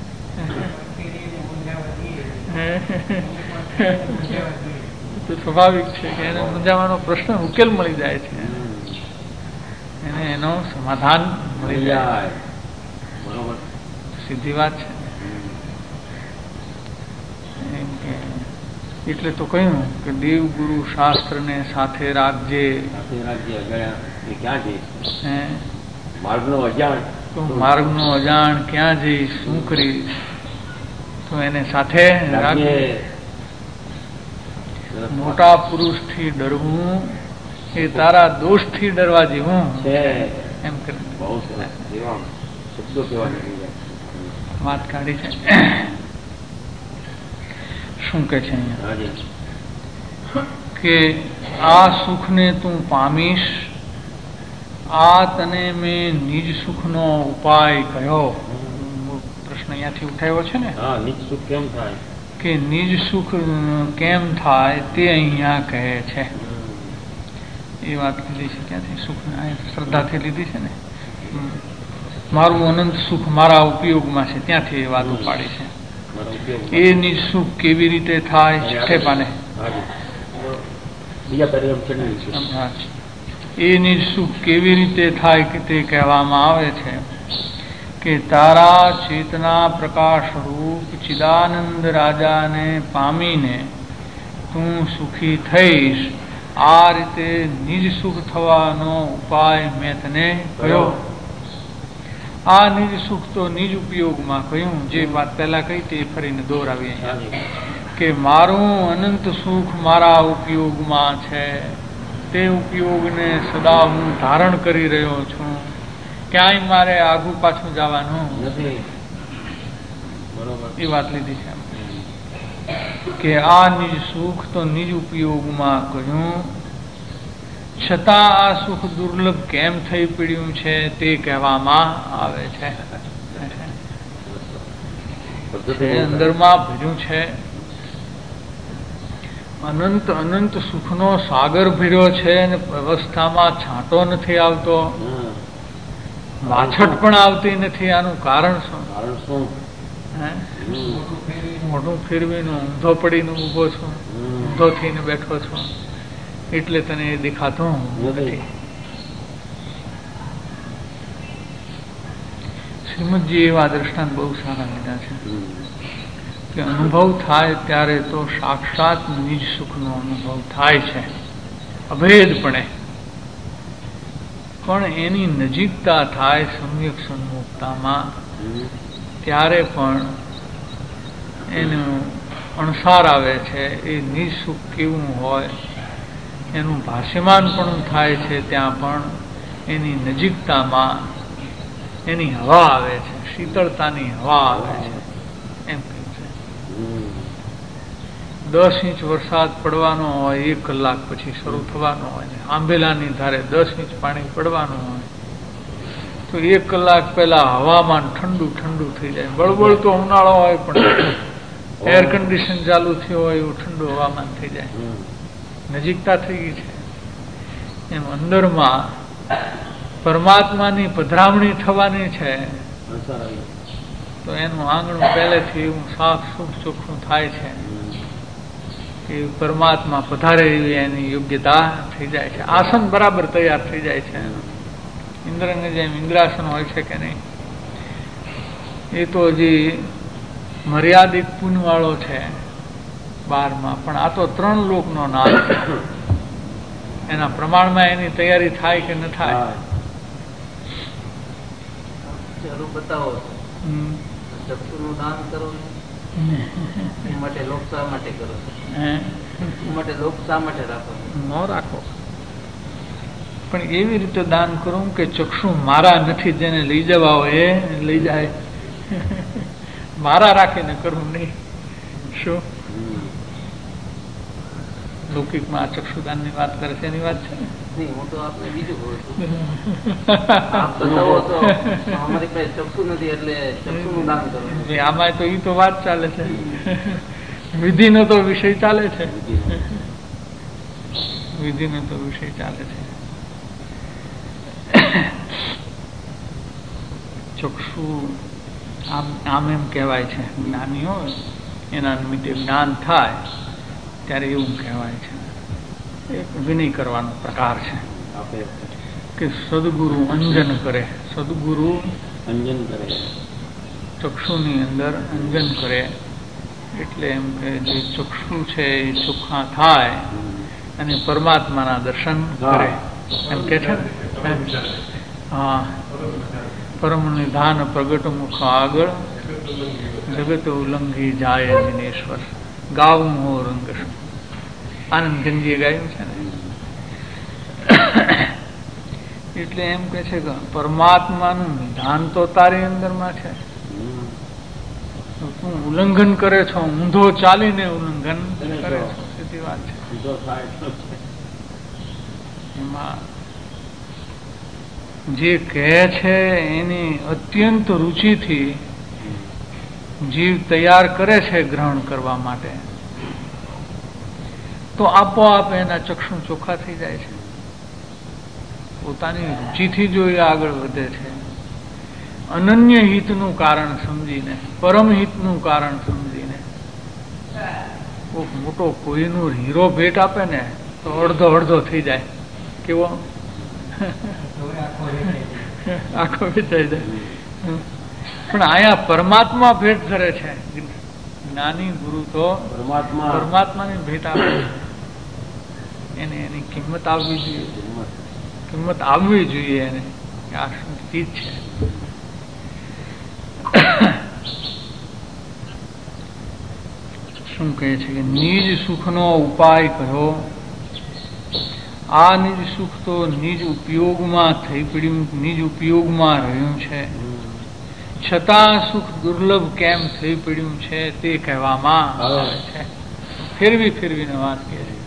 તો સ્વાભાવિક છે કે એને મૂંઝાવાનો પ્રશ્ન ઉકેલ મળી જાય છે, એને એનો સમાધાન મળી જાય. બરોબર, સીધી વાત છે. એમ કે એટલે તો કહ્યું કે દેવ ગુરુ શાસ્ત્ર ને સાથે રાખજે. માર્ગનો અજાણ તો માર્ગનો અજાણ ક્યાં જઈશ, શું કરીશ, તો એને સાથે રાખજે. મોટા પુરુષ થી ડરવું એ તારા દોષ થી ડરવા જેવું એમ કરી વાત કાઢી છે. શું કે છે અહીંયા કે આ સુખને તું પામીશ, આ તને મેં નિજ સુખનો ઉપાય કયો. પ્રશ્ન અહીંયાથી ઉઠાવ્યો છે ને, નિજ સુખ કેમ થાય, કે નિજ સુખ કેમ થાય તે અહીંયા કહે છે. એ વાત લીધી છે ક્યાંથી? સુખ શ્રદ્ધાથી લીધી છે ને. મારું અનંત સુખ મારા ઉપયોગમાં છે, ત્યાંથી એ વાત ઉપાડી છે. એ નિજ સુખ કેવી રીતે થાય? છઠ્ઠે પાને એ નિજ સુખ કેવી રીતે થાય કે તે કહેવામાં આવે છે કે તારા ચેતના પ્રકાશ રૂપ ચિદાનંદ રાજાને પામીને તું સુખી થઈશ. આ રીતે નિજ સુખ થવાનો ઉપાય મેં તને કહ્યો. આ નિજ સુખ તો નિજ ઉપયોગમાં કહ્યું. જે વાત પહેલા કહી તે ફરીને દોહરાવી કે મારું અનંત સુખ મારા ઉપયોગમાં છે, તે ઉપયોગને સદા હું ધારણ કરી રહ્યો છું, ક્યાંય મારે આગુ પાછું જવાનું નથી. એ વાત લીધી છે કે આ નિજ સુખ તો નિજ ઉપયોગમાં કહ્યું, છતાં આ સુખ દુર્લભ કેમ થઈ પડ્યું છે તે કહેવામાં આવે છે. અંદરમાં ભર્યું છે, અનંત અનંત સુખનો સાગર ભર્યો છે અને અવસ્થામાં છાંટો નથી આવતો, માછટ પણ આવતી નથી. આનું કારણ શું? મોઢું ફેરવીને ઊંધો પડીને ઉભો છું, ઊંધો થઈને બેઠો છું, એટલે તને એ દેખાતું નથી. શ્રીમદજી એવા દ્રષ્ટાંત બહુ સારા લીધા છે કે અનુભવ થાય ત્યારે તો સાક્ષાત નિજ સુખનો અનુભવ થાય છે અભેદપણે, પણ એની નજીકતા થાય સમ્યક સન્મુખતામાં ત્યારે પણ એનું અણસાર આવે છે. એ નિજ સુખ કેવું હોય એનું ભાષ્યમાન પણ થાય છે, ત્યાં પણ એની નજીકતામાં એની હવા આવે છે, શીતળતાની હવા આવે છે. એમ કહે છે દસ ઇંચ વરસાદ પડવાનો હોય, એક કલાક પછી શરૂ થવાનો હોય, આંબેલાની ધારે દસ ઇંચ પાણી પડવાનું હોય તો એક કલાક પહેલા હવામાન ઠંડુ ઠંડુ થઈ જાય. બળબળ તો ઉનાળો હોય પણ એર કન્ડિશન ચાલુ થયો હોય એવું ઠંડુ હવામાન થઈ જાય. નજીકતા થઈ ગઈ છે. એમ અંદરમાં પરમાત્માની પધરામણી થવાની છે તો એનું આંગણું પહેલેથી એવું સાફ સુખ ચોખ્ખું થાય છે. એ પરમાત્મા પધારે એવી એની યોગ્યતા થઈ જાય છે. આસન બરાબર તૈયાર થઈ જાય છે. ઇન્દ્રને જેમ ઇન્દ્રાસન હોય છે કે નહીં, એ તો હજી મર્યાદિત પુણ્યવાળો છે બારમાં, પણ આ તો ત્રણ લોકનો નાથ છે. એના પ્રમાણમાં એની તૈયારી થાય કે ન થાય? બતાવો ચક્ષુનું દાન કરો માટે લોક શા માટે કરો માટે લોક શા માટે રાખો? ન રાખો, પણ એવી રીતે દાન કરું કે ચક્ષુ મારા નથી, જેને લઈ જવા હોય એ લઈ જાય. મારા રાખીને કરવું નહીં. શું લૌકિકમાં આ ચક્ષુદાન ની વાત કરે છે એની વાત છે ને? હું તો આપને બીજું કહું છું, અમારી પાસે ચક્ષુ નથી એટલે ચક્ષુનું દાન કરો. આમાં તો ઈ તો વાત ચાલે છે, વિધિનો તો વિષય ચાલે છે. વિધિનો તો વિષય ચાલે છે. ચક્ષુ આમ આમ એમ કહેવાય છે, જ્ઞાની હોય એના નિમિત્તે જ્ઞાન થાય ત્યારે એવું કહેવાય છે. એક વિનય કરવાનો પ્રકાર છે કે સદગુરુ અંજન કરે. સદગુરુ અંજન કરે, ચક્ષુની અંદર અંજન કરે, એટલે એમ કે જે ચક્ષુ છે એ ચોખ્ખા થાય અને પરમાત્માના દર્શન કરે એમ કે છે. હા, પરમ નિધાન પ્રગટ મુખ આગળ જગત ઉલ્લંઘી જાય દિનેશ્વર ગાવું હો રંગ. આનંદગંજીએ ગાયું છે ને. એટલે એમ કે છે કે પરમાત્માનું નિધાન તો તારી અંદરમાં છે, તું ઉલ્લંઘન કરે છો, ઊંધો ચાલીને ઉલ્લંઘન કરે છો. સીધી વાત છે. એમાં જે કહે છે એની અત્યંત રુચિથી જીવ તૈયાર કરે છે ગ્રહણ કરવા માટે, તો આપોઆપ એના ચક્ષુ ચોખ્ખા થઈ જાય છે. પોતાની રુચિથી જો એ આગળ વધે છે, અનન્ય હિતનું કારણ સમજીને, પરમ હિતનું કારણ સમજીને, કોઈક મોટો કોઈનું હીરો ભેટ આપે ને તો અડધો અડધો થઈ જાય. કેવો? આખો વેચાઈ જાય. પણ અહીંયા પરમાત્મા ભેટ ધરે છે. જ્ઞાની ગુરુ તો પરમાત્મા પરમાત્માની ભેટ આપે છે. એને એની કિંમત આવવી જોઈએ, કિંમત આવવી જોઈએ એને. આ શું ચીજ છે? શું કહે છે કે નિજ સુખનો ઉપાય કયો. આ નિજ સુખ તો નિજ ઉપયોગમાં થઈ પડ્યું, નિજ ઉપયોગમાં રહ્યું છે, છતાં સુખ દુર્લભ કેમ થઈ પડ્યું છે તે કહેવામાં આવે છે. ફેરવી ફેરવીને વાત કહે છે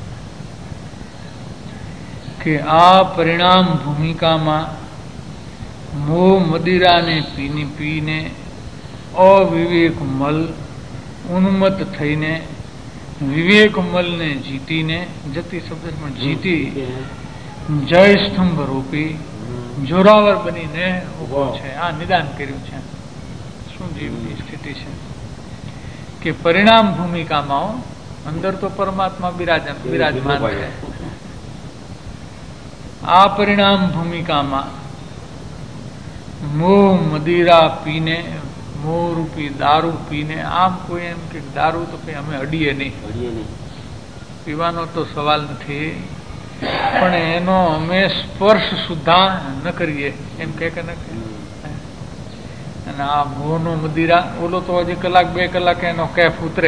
કે આ પરિણામ ભૂમિકામાં મોહ મદિરાને પીને પીને અવિવેક મલ ઉન્મત્ત થઈને વિવેક મલને જીતીને, જતી શબ્દ પણ જીતી, જય સ્તંભ રૂપી જોરાવર બનીને ઉભો છે. આ નિદાન કર્યું છે. શું જીવની સ્થિતિ છે કે પરિણામ ભૂમિકામાં અંદર તો પરમાત્મા બિરાજ બિરાજમાન છે. આ પરિણામ ભૂમિકામાં મોહ મદિરા પીને, મોહ રૂપી દારૂ પીને, આમ કોઈ એમ કે દારૂ તો કઈ અમે અડીએ નહીં, પીવાનો તો સવાલ નથી, પણ એનો અમે સ્પર્શ સુદ્ધા ન કરીએ એમ કે ન. અને આ મોહનો મદિરા, ઓલો તો હજી કલાક બે કલાક એનો કેફ ઉતરે,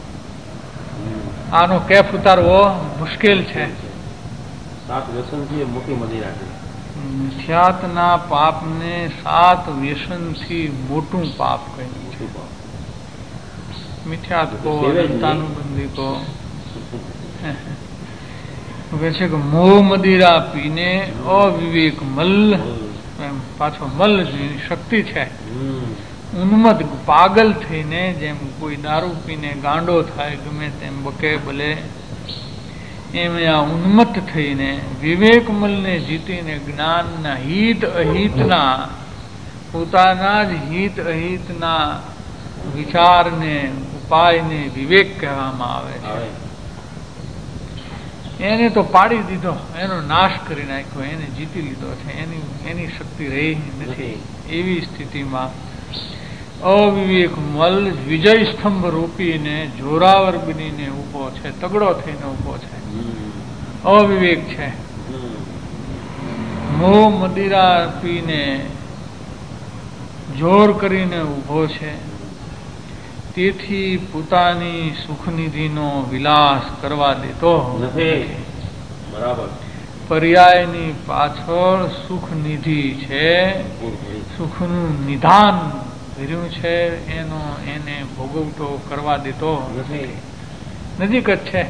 આનો કેફ ઉતારવો મુશ્કેલ છે. મિથ્યાત્વના પાપને સાત વ્યસનથી મોટું પાપ કહ્યું છે. મિથ્યાત્વ કો, અનંતાનુબંધી કો કહે છે કે મોહ મદિરા પીને અવિવેક મલ્લ, એમ પાછો મલ્લ શક્તિ છે, ઉન્મત્ત પાગલ થઈને, જેમ કોઈ દારૂ પીને ગાંડો થાય ગમે તેમ બકે ભલે, એમ આ ઉન્મત્ત થઈને વિવેક મલને જીતીને જ્ઞાનના હિત અહિતના, પોતાના જ હિત અહિતના વિચારને ઉપાયને વિવેક કહેવામાં આવે છે. એને તો પાડી દીધો, એનો નાશ કરી નાખ્યો, એને જીતી લીધો છે, એની એની શક્તિ રહી નથી. એવી સ્થિતિમાં અવિવેક મલ વિજય સ્તંભ રૂપીને જોરાવર બનીને ઉભો છે, તગડો થઈને ઉભો છે. અવિવેક છે, મોહ મદિરા પીને જોર કરીને ઉભો છે. તેથી પોતાની સુખનિધિનો વિલાસ કરવા દેતો નથી. બરાબર. પર્યાયની પાછળ સુખનિધિ છે, સુખનું નિધાન કર્યું છે, એનો એને ભોગવટો કરવા દેતો નથી. નજીક જ છે.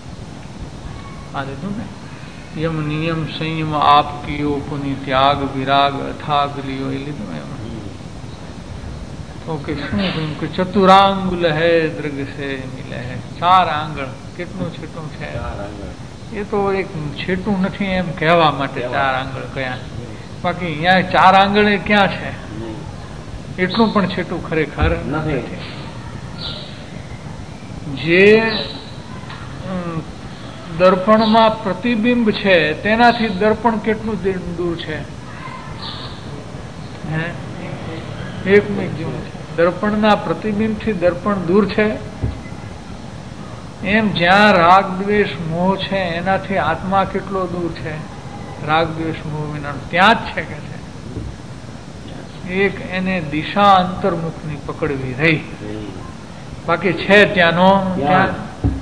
આ લીધું ને, યમ નિયમ સંયમ આપ કિયો પુનિ ત્યાગ વિરાગ અથાગ લિયો, એ લીધું એમ. તો કે શું કહ્યું કે ચતુરાંગુલ હે દ્રગ સે મિલે હે. ચાર આંગળ કેટલું છેટું છે? એ તો એક છેટું નથી એમ કહેવા માટે ચાર આંગળ કયા, બાકી અહીંયા ચાર આંગળ એ ક્યાં છે? એટલું પણ છેટું ખરેખર નથી. જે દર્પણમાં પ્રતિબિંબ છે તેનાથી દર્પણ કેટલું દૂર છે? હે, એક મિનિટ જેવું છે. દર્પણના પ્રતિબિંબથી દર્પણ દૂર છે. એમ જ્યાં રાગ દ્વેષ મોહ છે એનાથી આત્મા કેટલો દૂર છે? રાગ દ્વેષ મોહ વિના ત્યાં જ છે કે છે. એક એને દિશા અંતર્મુખની પકડવી રહી, બાકી છે ત્યાંનો ત્યાં.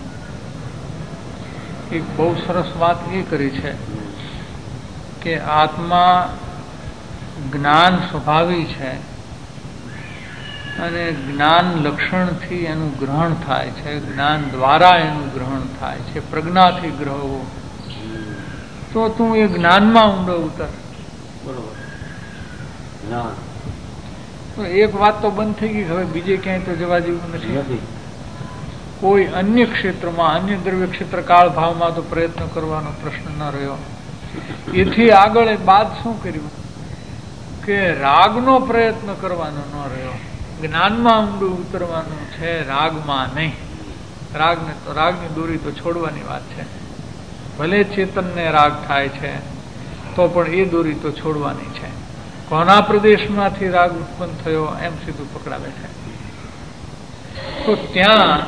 એક બહુ સરસ વાત એ કરી છે કે આત્મા જ્ઞાન સ્વભાવી છે અને જ્ઞાન લક્ષણથી એનું ગ્રહણ થાય છે, જ્ઞાન દ્વારા એનું ગ્રહણ થાય છે, પ્રજ્ઞાથી ગ્રહવો. તો તું એ જ્ઞાનમાં ઊંડો ઉતર. તો એક વાત તો બંધ થઈ ગઈ, હવે બીજે ક્યાંય તો જવા જેવું નથી. કોઈ અન્ય ક્ષેત્રમાં, અન્ય દ્રવ્ય ક્ષેત્ર કાળ ભાવમાં તો પ્રયત્ન કરવાનો પ્રશ્ન ન રહ્યો. એથી આગળ એ બાદ શું કર્યું કે રાગનો પ્રયત્ન કરવાનો ન રહ્યો. જ્ઞાનમાં ઊંડું ઉતરવાનું છે, રાગમાં નહીં. રાગને તો રાગની દોરી તો છોડવાની વાત છે. ભલે ચેતનને રાગ થાય છે તો પણ એ દોરી તો છોડવાની છે. કોના પ્રદેશમાંથી રાગ ઉત્પન્ન થયો એમ સીધું પકડાવે છે. તો ત્યાં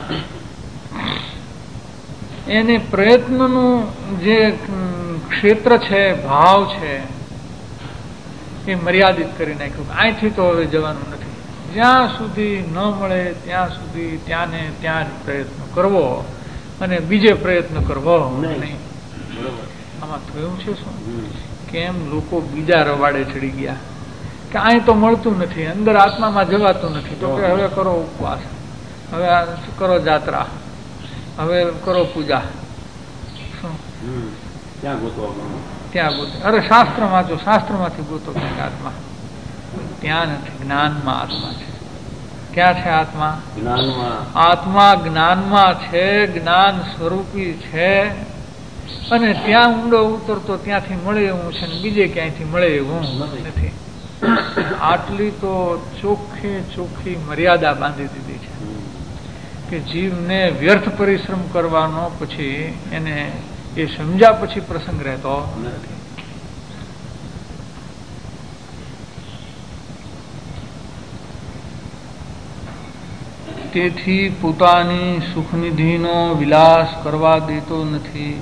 એને પ્રયત્નનું જે ક્ષેત્ર છે, ભાવ છે, એ મર્યાદિત કરી નાખ્યું. અહીંથી તો હવે જવાનું નથી. જ્યાં સુધી ન મળે ત્યાં સુધી ત્યાં ને ત્યાં જ પ્રયત્ન કરવો અને બીજે પ્રયત્ન કરવો નહીં. આમાં થયું છે શું કે એમ લોકો બીજા રવાડે ચડી ગયા કે અહીં તો મળતું નથી, અંદર આત્મામાં જવાતું નથી, તો કે હવે કરો ઉપવાસ, હવે કરો જાત્રા, હવે કરો પૂજા. શું ત્યાં ગોતો? અરે શાસ્ત્ર વાંચો, શાસ્ત્રમાંથી ગોતો ક્યાંક આત્મા. ત્યાં નથી, જ્ઞાનમાં આત્મા છે. ક્યાં છે આત્મા? આત્મા જ્ઞાનમાં છે, જ્ઞાન સ્વરૂપી છે. અને ત્યાં ઊંડો ઉતરતો ત્યાંથી મળે એવું છે, બીજે ક્યાંયથી મળે એવું નથી. આટલી તો ચોખ્ખી ચોખ્ખી મર્યાદા બાંધી દીધી છે કે જીવને વ્યર્થ પરિશ્રમ કરવાનો પછી એને એ સમજ્યા પછી પ્રસંગ રહેતો નથી. તેથી પોતાની સુખનિધિનો વિલાસ કરવા દેતો નથી.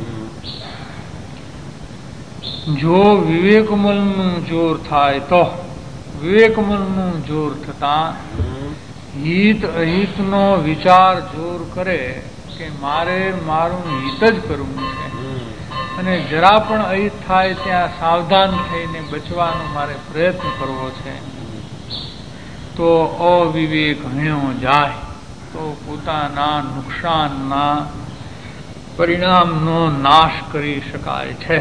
જો વિવેકમલનું જોર થાય તો વિવેકમલનું જોર થતા હિત અહિતનો વિચાર જોર કરે કે મારે મારું હિત જ કરવું છે અને જરા પણ અહિત થાય ત્યાં સાવધાન થઈને બચવાનો મારે પ્રયત્ન કરવો છે, તો અવિવેક હણ્યો જાય તો પોતાના નુકસાનના પરિણામનો નાશ કરી શકાય છે.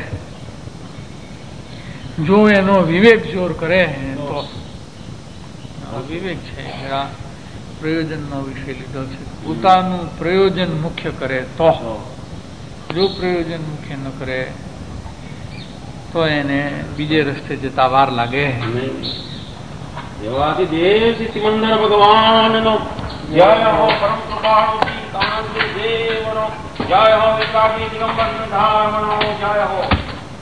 જો એનો વિવેક જોર કરે તો વિવેક છે જરા પ્રયોજનનો વિષય લીધો છે. પોતાનું પ્રયોજન મુખ્ય કરે તો, જો પ્રયોજન મુખ્ય ન કરે તો એને બીજે રસ્તે જતા વાર લાગે. ભગવાન નો જય હો, પરમ કૃપાળુ શ્રી કાનજી દેવનો जय हो विकासी दिगंबर श्रद्धामणो जय हो।